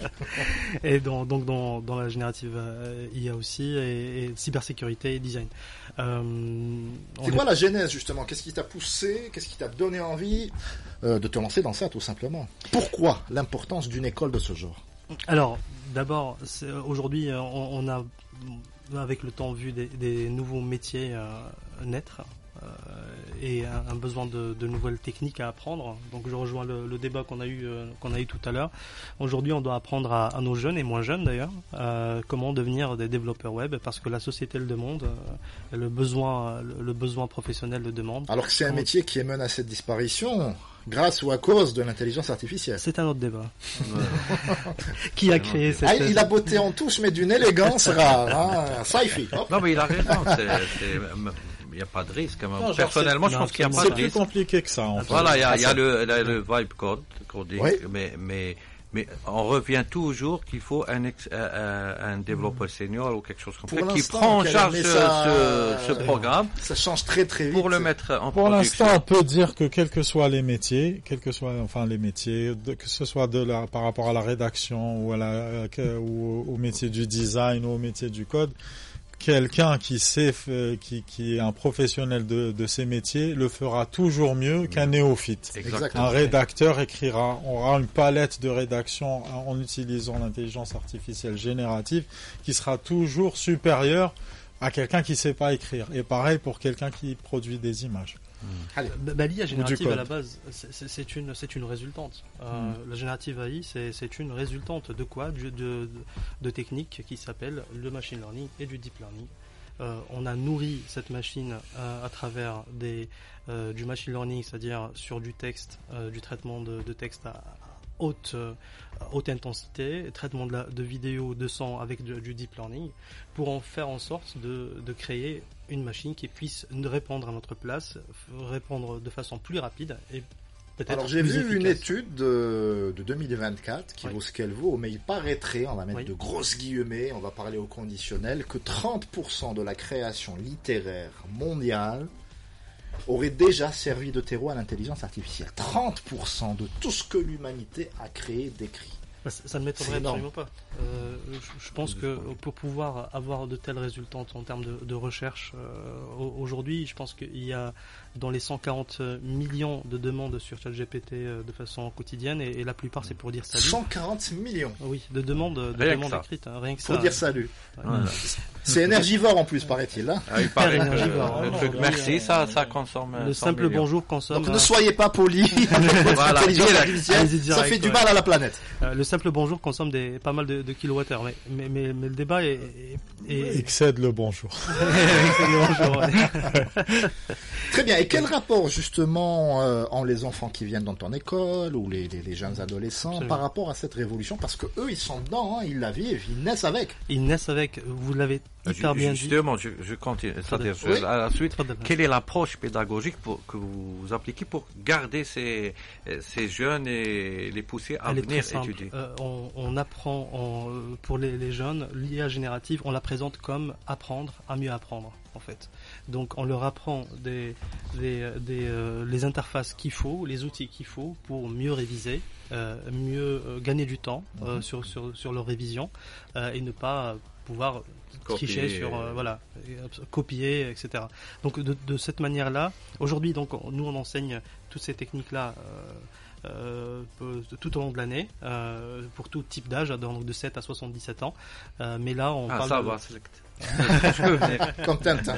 Et dans, donc dans, dans la générative euh, I A aussi, et, et cybersécurité et design. Euh, c'est quoi est... la genèse justement? Qu'est-ce qui t'a poussé? Qu'est-ce qui t'a donné envie euh, de te lancer dans ça, tout simplement? Pourquoi l'importance d'une école de ce genre? Alors, d'abord, c'est, aujourd'hui, on, on a avec le temps vu des, des nouveaux métiers euh, naître euh, et un, un besoin de, de nouvelles techniques à apprendre. Donc je rejoins le, le débat qu'on a eu euh, qu'on a eu tout à l'heure. Aujourd'hui, on doit apprendre à, à nos jeunes et moins jeunes d'ailleurs euh, comment devenir des développeurs web parce que la société le demande, euh, le besoin le, le besoin professionnel le demande. Alors que c'est un métier qui est menacé de disparition. Grâce ou à cause de l'intelligence artificielle. C'est un autre débat. Qui a créé cette... Ah, il a beauté en touche, mais d'une élégance rare. Hein. Sci-fi. Non, mais il a raison. C'est, c'est... Il n'y a pas de risque. Non, personnellement, je pense qu'il n'y a pas de risque. C'est plus compliqué que ça. En fait. Voilà, il y a, il y a le, le, le vibe code, coding, oui. mais, mais Mais on revient toujours qu'il faut un, ex, un, un développeur senior ou quelque chose comme Pour ça qui l'instant, prend en quel charge est ce, ça, ce, ce euh, programme Ça change très très vite. pour le mettre en Pour production. l'instant, on peut dire que quels que soient les métiers, quels que soient enfin les métiers, de, que ce soit de la par rapport à la rédaction ou à la que, ou au métier du design ou au métier du code, quelqu'un qui sait qui qui est un professionnel de de ces métiers le fera toujours mieux qu'un néophyte. Exactement. Un rédacteur écrira, aura une palette de rédaction en utilisant l'intelligence artificielle générative qui sera toujours supérieure à quelqu'un qui sait pas écrire. Et pareil pour quelqu'un qui produit des images. Mmh. Allez. Bah, bah, l'I A générative code. à la base, c'est, c'est, c'est une, c'est une résultante. Euh, Mm. La générative A I, c'est, c'est une résultante de quoi de, de, de, de techniques qui s'appellent le machine learning et du deep learning. Euh, on a nourri cette machine euh, à travers des, euh, du machine learning, c'est-à-dire sur du texte, euh, du traitement de, de texte à haute, euh, haute intensité, traitement de, la, de vidéo, de son avec du, du deep learning, pour en faire en sorte de, de créer une machine qui puisse répondre à notre place, répondre de façon plus rapide et peut-être Alors j'ai plus vu une efficace. étude de, de deux mille vingt-quatre qui Oui. vaut ce qu'elle vaut, mais il paraîtrait, on va mettre Oui. de grosses guillemets, on va parler au conditionnel, que trente pour cent de la création littéraire mondiale aurait déjà servi de terreau à l'intelligence artificielle. trente pour cent de tout ce que l'humanité a créé d'écrit. Bah, ça ça ne C'est m'étonnerait énorme. absolument pas. Euh, je, je pense que pour pouvoir avoir de telles résultats en termes de, de recherche, euh, au- aujourd'hui, je pense qu'il y a dans les cent quarante millions de demandes sur ChatGPT euh, de façon quotidienne, et, et la plupart c'est pour dire salut. cent quarante millions Oui, de demandes, de Rien que demandes ça. écrites, hein, rien que pour ça. dire salut. Voilà. C'est énergivore en plus, paraît-il. Hein. Ah, il paraît que énergivore, le hein, truc non, merci, oui, ça, euh, ça consomme Le cent simple millions. bonjour consomme. Donc ne euh, soyez pas polis avec votre Voilà, intelligence direct. artificielle, Allez-y ça direct, fait du ouais. mal à la planète. euh, le simple bonjour consomme des, pas mal de, de kilowattheures, mais, mais, mais, mais le débat est. est, est- Excède le bonjour. c'est le bonjour, ouais. Très bien. Et quel rapport justement euh, ont les enfants qui viennent dans ton école ou les, les, les jeunes adolescents Absolument. par rapport à cette révolution? Parce que eux, ils sont dedans, hein, ils la vivent, ils naissent avec. Ils naissent avec, vous l'avez hyper bien dit. Justement, je, je continue. C'est-à-dire, je- Oui. à la suite, Trop de- quelle est l'approche pédagogique pour, que vous appliquez pour garder ces, ces jeunes et les pousser à Elle est venir très simple. étudier? Euh, on, on apprend en, euh, pour les, les jeunes, l'I A générative, on la présente comme apprendre à mieux apprendre, en fait. Donc on leur apprend des, des, des, euh, les interfaces qu'il faut, les outils qu'il faut pour mieux réviser, euh, mieux euh, gagner du temps euh, Mhm. sur, sur, sur leur révision euh, et ne pas pouvoir Copier, tricher sur euh, euh, voilà, et, euh, copier, et cetera. Donc de, de cette manière-là, aujourd'hui donc on- nous on enseigne toutes ces techniques-là. Euh, euh, peu- tout au long de l'année, euh, pour tout type d'âge, donc de sept à soixante-dix-sept ans. Euh, mais là, on Ah, parle ça de- va, c'est je peux venir. Comme Tintin.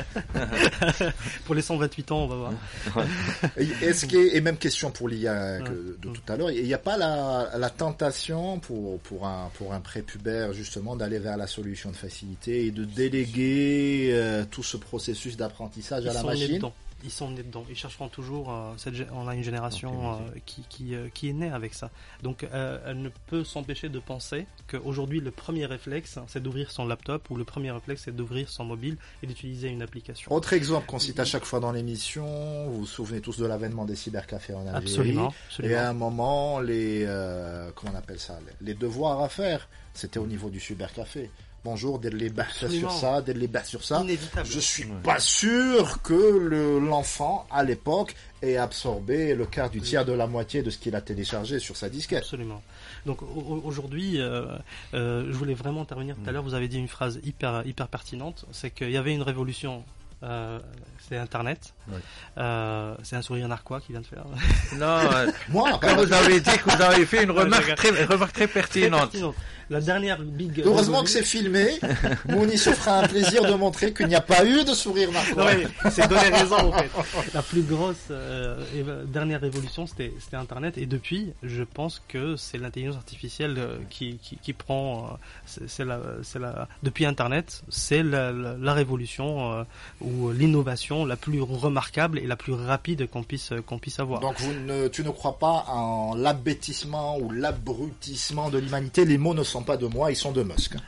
pour les cent vingt-huit ans, on va voir. Et, est-ce qu'il y a- et même question pour l'I A que- Ouais. de tout à l'heure, il n'y a pas la, la tentation pour, pour un, pour un prépubère justement d'aller vers la solution de facilité et de déléguer euh, tout ce processus d'apprentissage Ils à la sont nés machine? dedans. Ils sont nés dedans. Ils chercheront toujours. euh, cette, gé- on a une génération Ok, ok. euh, qui, qui, euh, qui est née avec ça. Donc, euh, elle ne peut s'empêcher de penser qu'aujourd'hui, le premier réflexe, c'est d'ouvrir son laptop, ou le premier réflexe, c'est d'ouvrir son mobile et d'utiliser une application. Autre exemple qu'on cite à chaque fois dans l'émission, vous vous souvenez tous de l'avènement des cybercafés en Algérie. Absolument. Et à absolument. un moment, les euh, comment on appelle ça, les, les devoirs à faire, c'était au niveau du cybercafé. Bonjour, dès les bas sur Absolument. ça, dès les bas sur ça. Inévitable. Je suis Ouais. pas sûr que le, l'enfant à l'époque ait absorbé le quart du tiers de la moitié de ce qu'il a téléchargé sur sa disquette. Absolument. Donc au- au- aujourd'hui, euh, euh, je voulais vraiment intervenir tout à l'heure. Vous avez dit une phrase hyper hyper pertinente, c'est qu'il y avait une révolution. Euh, c'est Internet. Oui. Euh, c'est un sourire narquois qui vient de faire. Non, euh, Moi, quand vous avez dit que vous avez fait une Ouais, remarque je très, remarque très Très pertinente. pertinente. La dernière big. heureusement révolution- que c'est filmé. Mouni se fera un plaisir de montrer qu'il n'y a pas eu de sourire Non, narquois. mais c'est donner raison en fait. La plus grosse euh, éve- dernière révolution, c'était c'était Internet, et depuis, je pense que c'est l'intelligence artificielle euh, qui, qui, qui prend. euh, c'est c'est la, c'est la. Depuis Internet, c'est la, la, la révolution euh, ou l'innovation la plus remarquable et la plus rapide qu'on puisse qu'on puisse avoir. Donc vous ne, tu ne crois pas en l'abêtissement ou l'abrutissement de l'humanité. Les mots ne sont pas de moi, ils sont de Musk.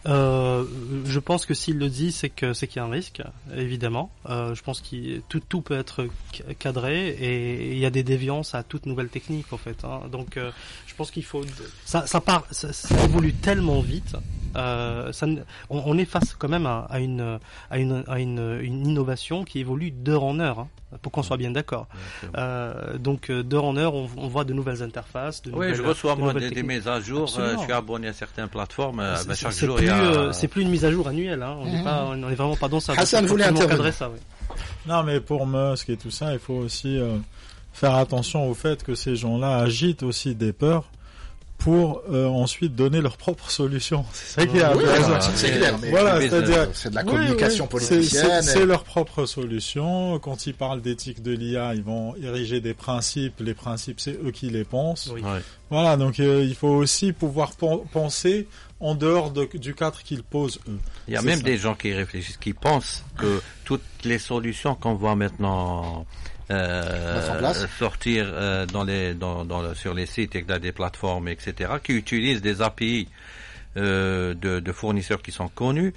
Euh, je pense que s'il le dit, c'est que c'est qu'il y a un risque, évidemment. Euh, je pense que tout tout peut être cadré et il y a des déviances à toute nouvelle technique en fait. Hein. Donc, euh, je pense qu'il faut ça ça part ça, ça évolue tellement vite. Euh, ça, on, on est face quand même à, à une à une à une, une innovation qui évolue d'heure en heure. Hein, pour qu'on soit bien d'accord. Euh, donc d'heure en heure, on, on voit de nouvelles interfaces. De oui, nouvelles, je reçois de moi des, techniques. des mises à jour. Euh, je suis abonné à certaines plateformes. Euh, ben, chaque jour, plus, il y a... euh, c'est plus une mise à jour annuelle. Hein. On n'est mmh. pas, on n'est vraiment pas dans ça. Hassan voulait intervenir. Ça, oui. Non, mais pour Musk et tout ça, il faut aussi euh, faire attention au fait que ces gens-là agitent aussi des peurs pour euh, ensuite donner leur propre solution. C'est ça qui est oui, intéressant. c'est, c'est clair, mais voilà, c'est-à-dire, c'est de la communication oui, oui, politicienne. C'est, c'est, c'est leur propre solution. Quand ils parlent d'éthique de l'I A, ils vont ériger des principes. Les principes, c'est eux qui les pensent. Oui. Ouais. Voilà, donc euh, il faut aussi pouvoir pen- penser en dehors de, du cadre qu'ils posent eux. Il y a c'est même ça. des gens qui réfléchissent, qui pensent que toutes les solutions qu'on voit maintenant Euh, sortir euh, dans les dans, dans le, sur les sites et des plateformes et cetera qui utilisent des A P I euh, de, de fournisseurs qui sont connus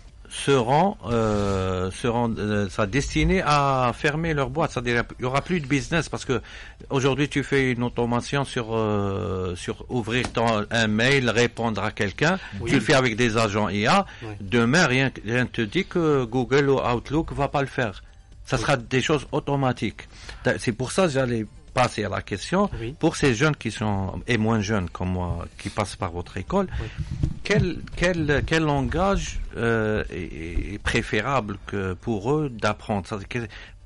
seront euh, seront euh, ça destiné à fermer leur boîte. C'est-à-dire il y aura plus de business parce que aujourd'hui tu fais une automation sur euh, sur ouvrir ton un mail, répondre à quelqu'un, oui. Tu le fais avec des agents I A. Oui. Demain rien rien te dit que Google ou Outlook va pas le faire. Ça sera oui. des choses automatiques. C'est pour ça que j'allais passer à la question. Oui. Pour ces jeunes qui sont, et moins jeunes comme moi, qui passent par votre école, oui. quel, quel, quel langage euh, est, est préférable que pour eux d'apprendre c'est-à-dire,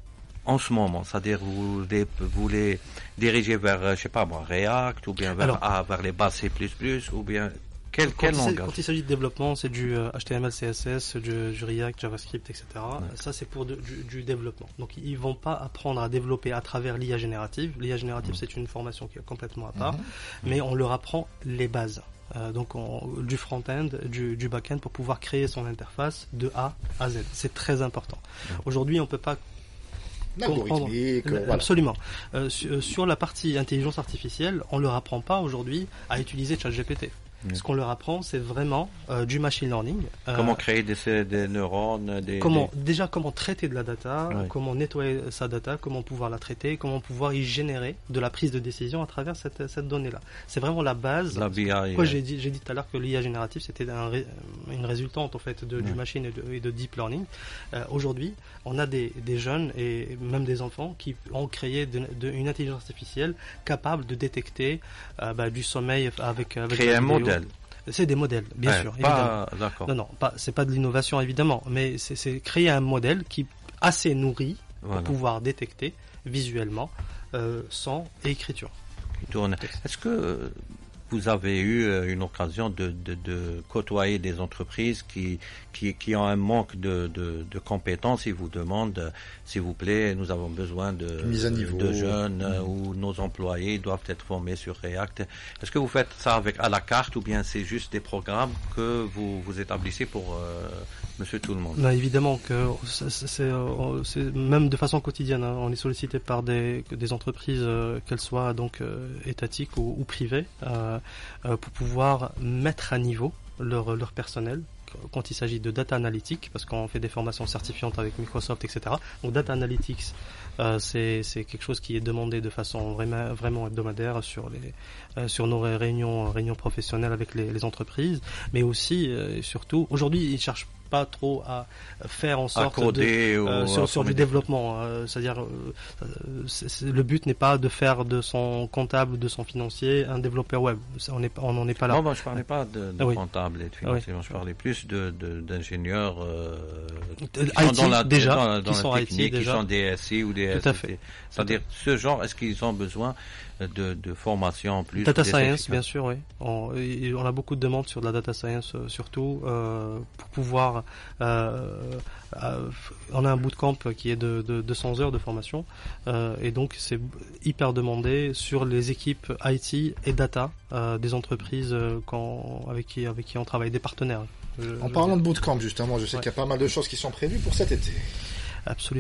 en ce moment, c'est-à-dire vous les, vous les dirigez vers, je sais pas moi, React, ou bien vers, Alors, ah, vers les bases C plus plus, ou bien... Quel, quand, quel il langage quand il s'agit de développement, c'est du euh, H T M L, C S S, du, du React, JavaScript, et cetera. Ouais. Ça, c'est pour de, du, du développement. Donc, ils vont pas apprendre à développer à travers l'I A générative. L'I A générative, ouais. c'est une formation qui est complètement à part, mm-hmm. mais on leur apprend les bases. Euh, donc, on, du front-end, du, du back-end, pour pouvoir créer son interface de A à Z. C'est très important. Ouais. Aujourd'hui, on peut pas comprendre. Voilà. Absolument. Euh, sur, sur la partie intelligence artificielle, on leur apprend pas aujourd'hui à utiliser ChatGPT. Ce qu'on leur apprend, c'est vraiment euh, du machine learning. Euh, comment créer des, des neurones, des, comment des... déjà comment traiter de la data, ouais. comment nettoyer sa data, comment pouvoir la traiter, comment pouvoir y générer de la prise de décision à travers cette, cette donnée-là. C'est vraiment la base. La B I. Moi, ouais. j'ai dit, j'ai dit tout à l'heure que l'I A générative c'était un, une résultante en fait de, ouais. du machine et de, et de deep learning. Euh, aujourd'hui, on a des, des jeunes et même des enfants qui ont créé de, de, une intelligence artificielle capable de détecter euh, bah, du sommeil avec, avec créer un modèle. C'est des modèles, bien ouais, sûr. Pas, d'accord. Non, non, pas, c'est pas de l'innovation évidemment, mais c'est, c'est créer un modèle qui est assez nourri voilà. pour pouvoir détecter visuellement euh, son et écriture. Tourne. Est-ce que vous avez eu une occasion de, de, de côtoyer des entreprises qui, qui, qui ont un manque de, de, de compétences et vous demandent, s'il vous plaît, nous avons besoin de, mise à niveau. de jeunes mmh. ou nos employés doivent être formés sur React. Est-ce que vous faites ça avec à la carte ou bien c'est juste des programmes que vous, vous établissez pour euh, Monsieur Tout le Monde? Ben, évidemment que c'est, c'est, c'est même de façon quotidienne, hein, on est sollicité par des, des entreprises, euh, qu'elles soient donc euh, étatiques ou, ou privées, euh, euh, pour pouvoir mettre à niveau leur, leur personnel quand il s'agit de data analytics, parce qu'on fait des formations certifiantes avec Microsoft, et cetera. Donc data analytics, euh, c'est, c'est quelque chose qui est demandé de façon vraiment, vraiment hebdomadaire sur les, euh, sur nos réunions, réunions professionnelles avec les, les entreprises, mais aussi, euh, et surtout, aujourd'hui, ils cherchent pas trop à faire en sorte de, euh, sur, sur du développement, euh, c'est-à-dire euh, c'est, c'est, le but n'est pas de faire de son comptable, de son financier un développeur web. On n'est on n'en est pas là. Non, ben, je parlais pas de, de ah, oui. comptable et de financier. Ah, oui. Je parlais plus de, de d'ingénieurs euh, qui I T, sont dans la déjà, dans, dans qui la sont technique, I T, qui sont des S I ou des Tout S I. à fait. C'est-à-dire ce genre, est-ce qu'ils ont besoin de, de formation en plus? Data science, bien sûr, oui. On, on a beaucoup de demandes sur de la data science, surtout euh, pour pouvoir. Euh, euh, on a un bootcamp qui est de, de deux cents heures de formation, euh, et donc c'est hyper demandé sur les équipes I T et data euh, des entreprises euh, quand, avec qui avec qui on travaille, des partenaires. Je, en parlant de bootcamp, justement, je sais ouais. qu'il y a pas mal de choses qui sont prévues pour cet été. Absolument.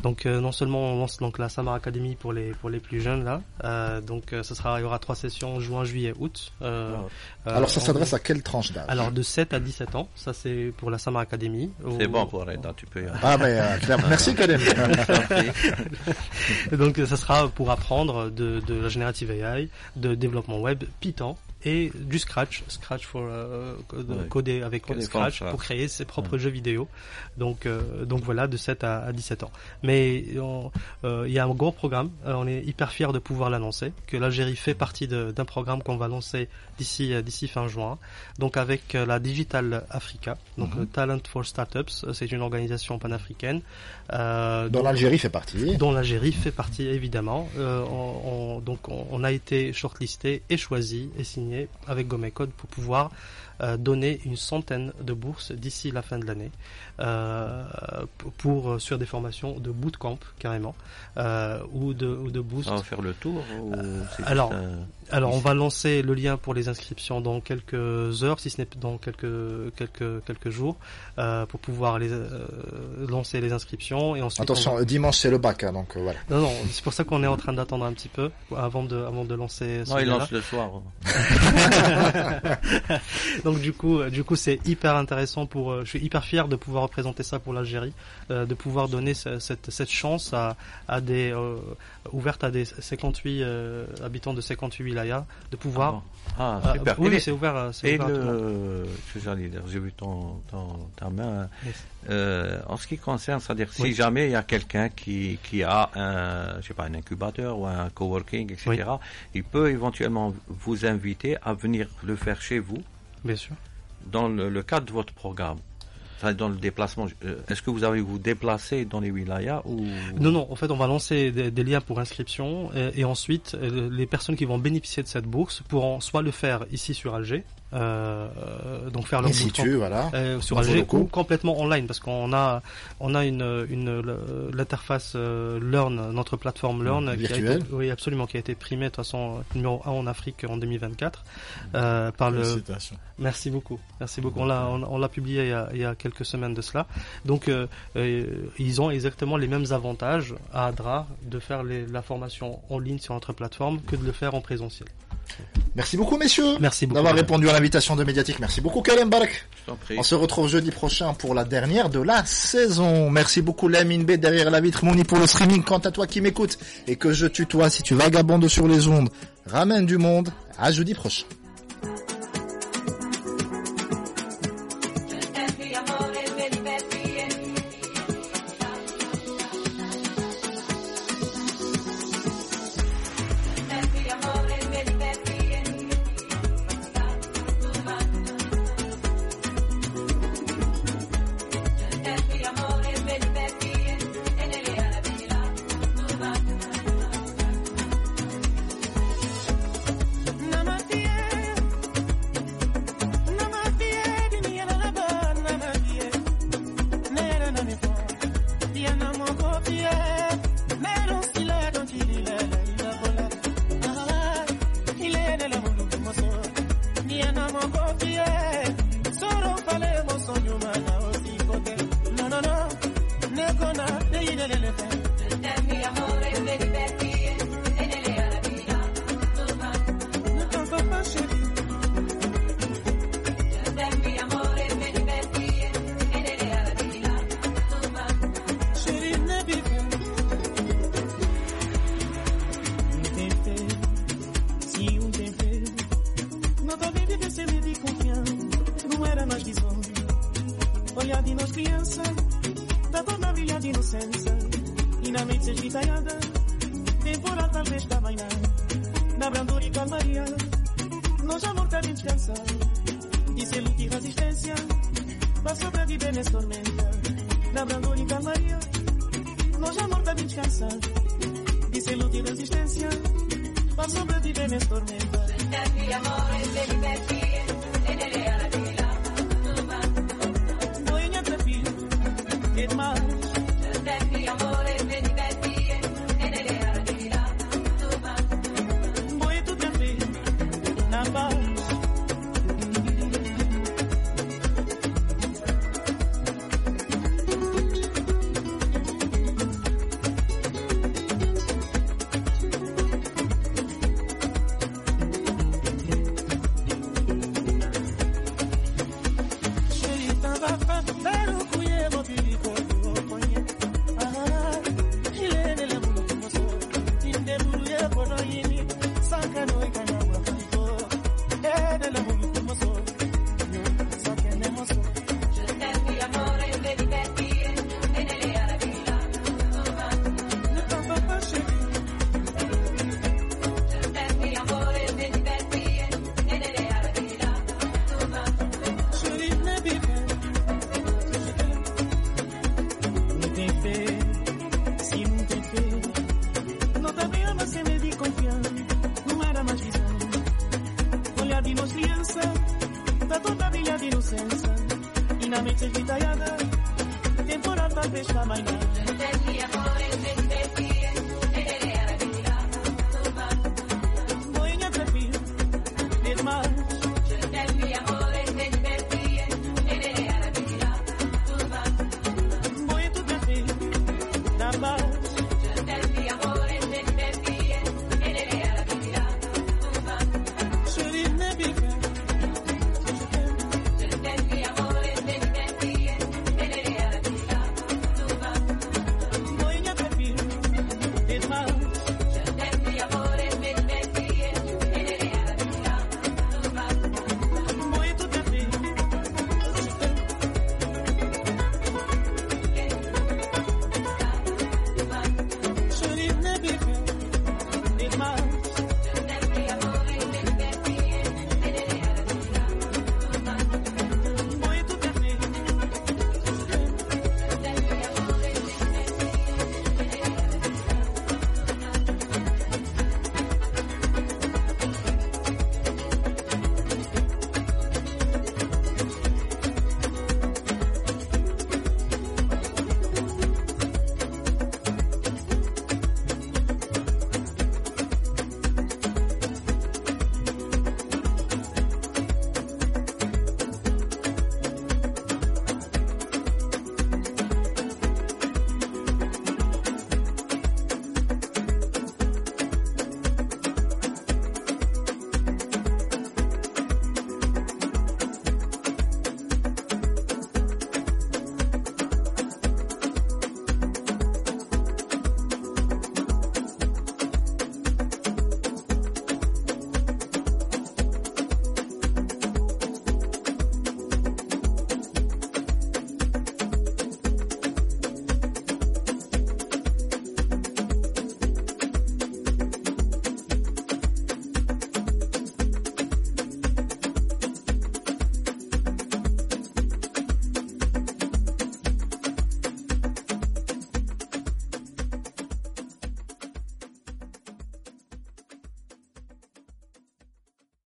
Donc euh, non seulement on lance donc la Summer Academy pour les pour les plus jeunes là, euh, donc euh, ce sera il y aura trois sessions juin, juillet, août. Euh, ah. Alors ça euh, s'adresse on... à quelle tranche d'âge? Alors de sept à dix-sept ans, ça c'est pour la Summer Academy. C'est au... bon pour Reda, tu peux. Ah mais euh, clair. Merci Karim. Donc ça sera pour apprendre de de la générative A I, de développement web, Python. Et du Scratch, Scratch pour euh, ouais. coder avec coder Scratch France, pour créer ses propres ouais. jeux vidéo. Donc euh, donc voilà, de sept à dix-sept ans. Mais il euh, y a un gros programme. Euh, on est hyper fiers de pouvoir l'annoncer, que l'Algérie fait partie de, d'un programme qu'on va lancer d'ici d'ici fin juin. Donc avec euh, la Digital Africa, donc mm-hmm. Talent for Startups, c'est une organisation panafricaine. Euh, dont l'Algérie fait partie. Dont l'Algérie fait partie évidemment. Euh, on, on, donc on, on a été shortlisté et choisi et signé avec Gomecode pour pouvoir euh, donner une centaine de bourses d'ici la fin de l'année euh, pour sur des formations de bootcamp carrément euh, ou de ou de boost. On va faire le tour. Ou c'est alors un... alors on va lancer le lien pour les inscriptions dans quelques heures, si ce n'est dans quelques quelques quelques jours, euh, pour pouvoir les euh, lancer les inscriptions et ensuite. Attention, va... dimanche c'est le bac, hein, donc euh, voilà. Non non, c'est pour ça qu'on est en train d'attendre un petit peu avant de avant de lancer. Non, il lance le soir. Donc du coup, du coup, c'est hyper intéressant pour. Je suis hyper fier de pouvoir représenter ça pour l'Algérie, euh, de pouvoir donner ce, cette cette chance à à des euh, ouverte à des cinquante-huit euh, habitants de cinquante-huit wilayas, de pouvoir. Ah, ah super. Euh, oui, et c'est ouvert. C'est et ouvert le, j'allais dire, j'ai vu ton, ton ta main. Yes. Euh, en ce qui concerne, c'est-à-dire si oui. jamais il y a quelqu'un qui qui a un, je sais pas, un incubateur ou un coworking, et cetera. Oui. Il peut éventuellement vous inviter à venir le faire chez vous. Bien sûr. Dans le, le cadre de votre programme, dans le déplacement, est-ce que vous allez vous déplacer dans les wilayas ou... Non, non, en fait, on va lancer des, des liens pour inscription et, et ensuite, les personnes qui vont bénéficier de cette bourse pourront soit le faire ici sur Alger, euh, donc faire leur bootcamp voilà. euh, sur Alger ou complètement online parce qu'on a on a une une l'interface euh, Learn, notre plateforme Learn qui a été, oui absolument qui a été primée de toute façon numéro un en Afrique en deux mille vingt-quatre euh, par le merci beaucoup merci beaucoup on l'a on, on l'a publié il y, a, il y a quelques semaines de cela donc euh, euh, ils ont exactement les mêmes avantages à Adrar de faire les, la formation en ligne sur notre plateforme que de le faire en présentiel. Merci beaucoup messieurs Merci beaucoup d'avoir répondu à l'invitation de Médiatique. Merci beaucoup Kalem Barak. On se retrouve jeudi prochain pour la dernière de la saison. Merci beaucoup Lamine B derrière la vitre Mouni pour le streaming. Quant à toi qui m'écoutes et que je tutoie, si tu vagabondes sur les ondes, ramène du monde. À jeudi prochain. conta brilha de inocência e na mente agitaiada temporal para fechar amanhã.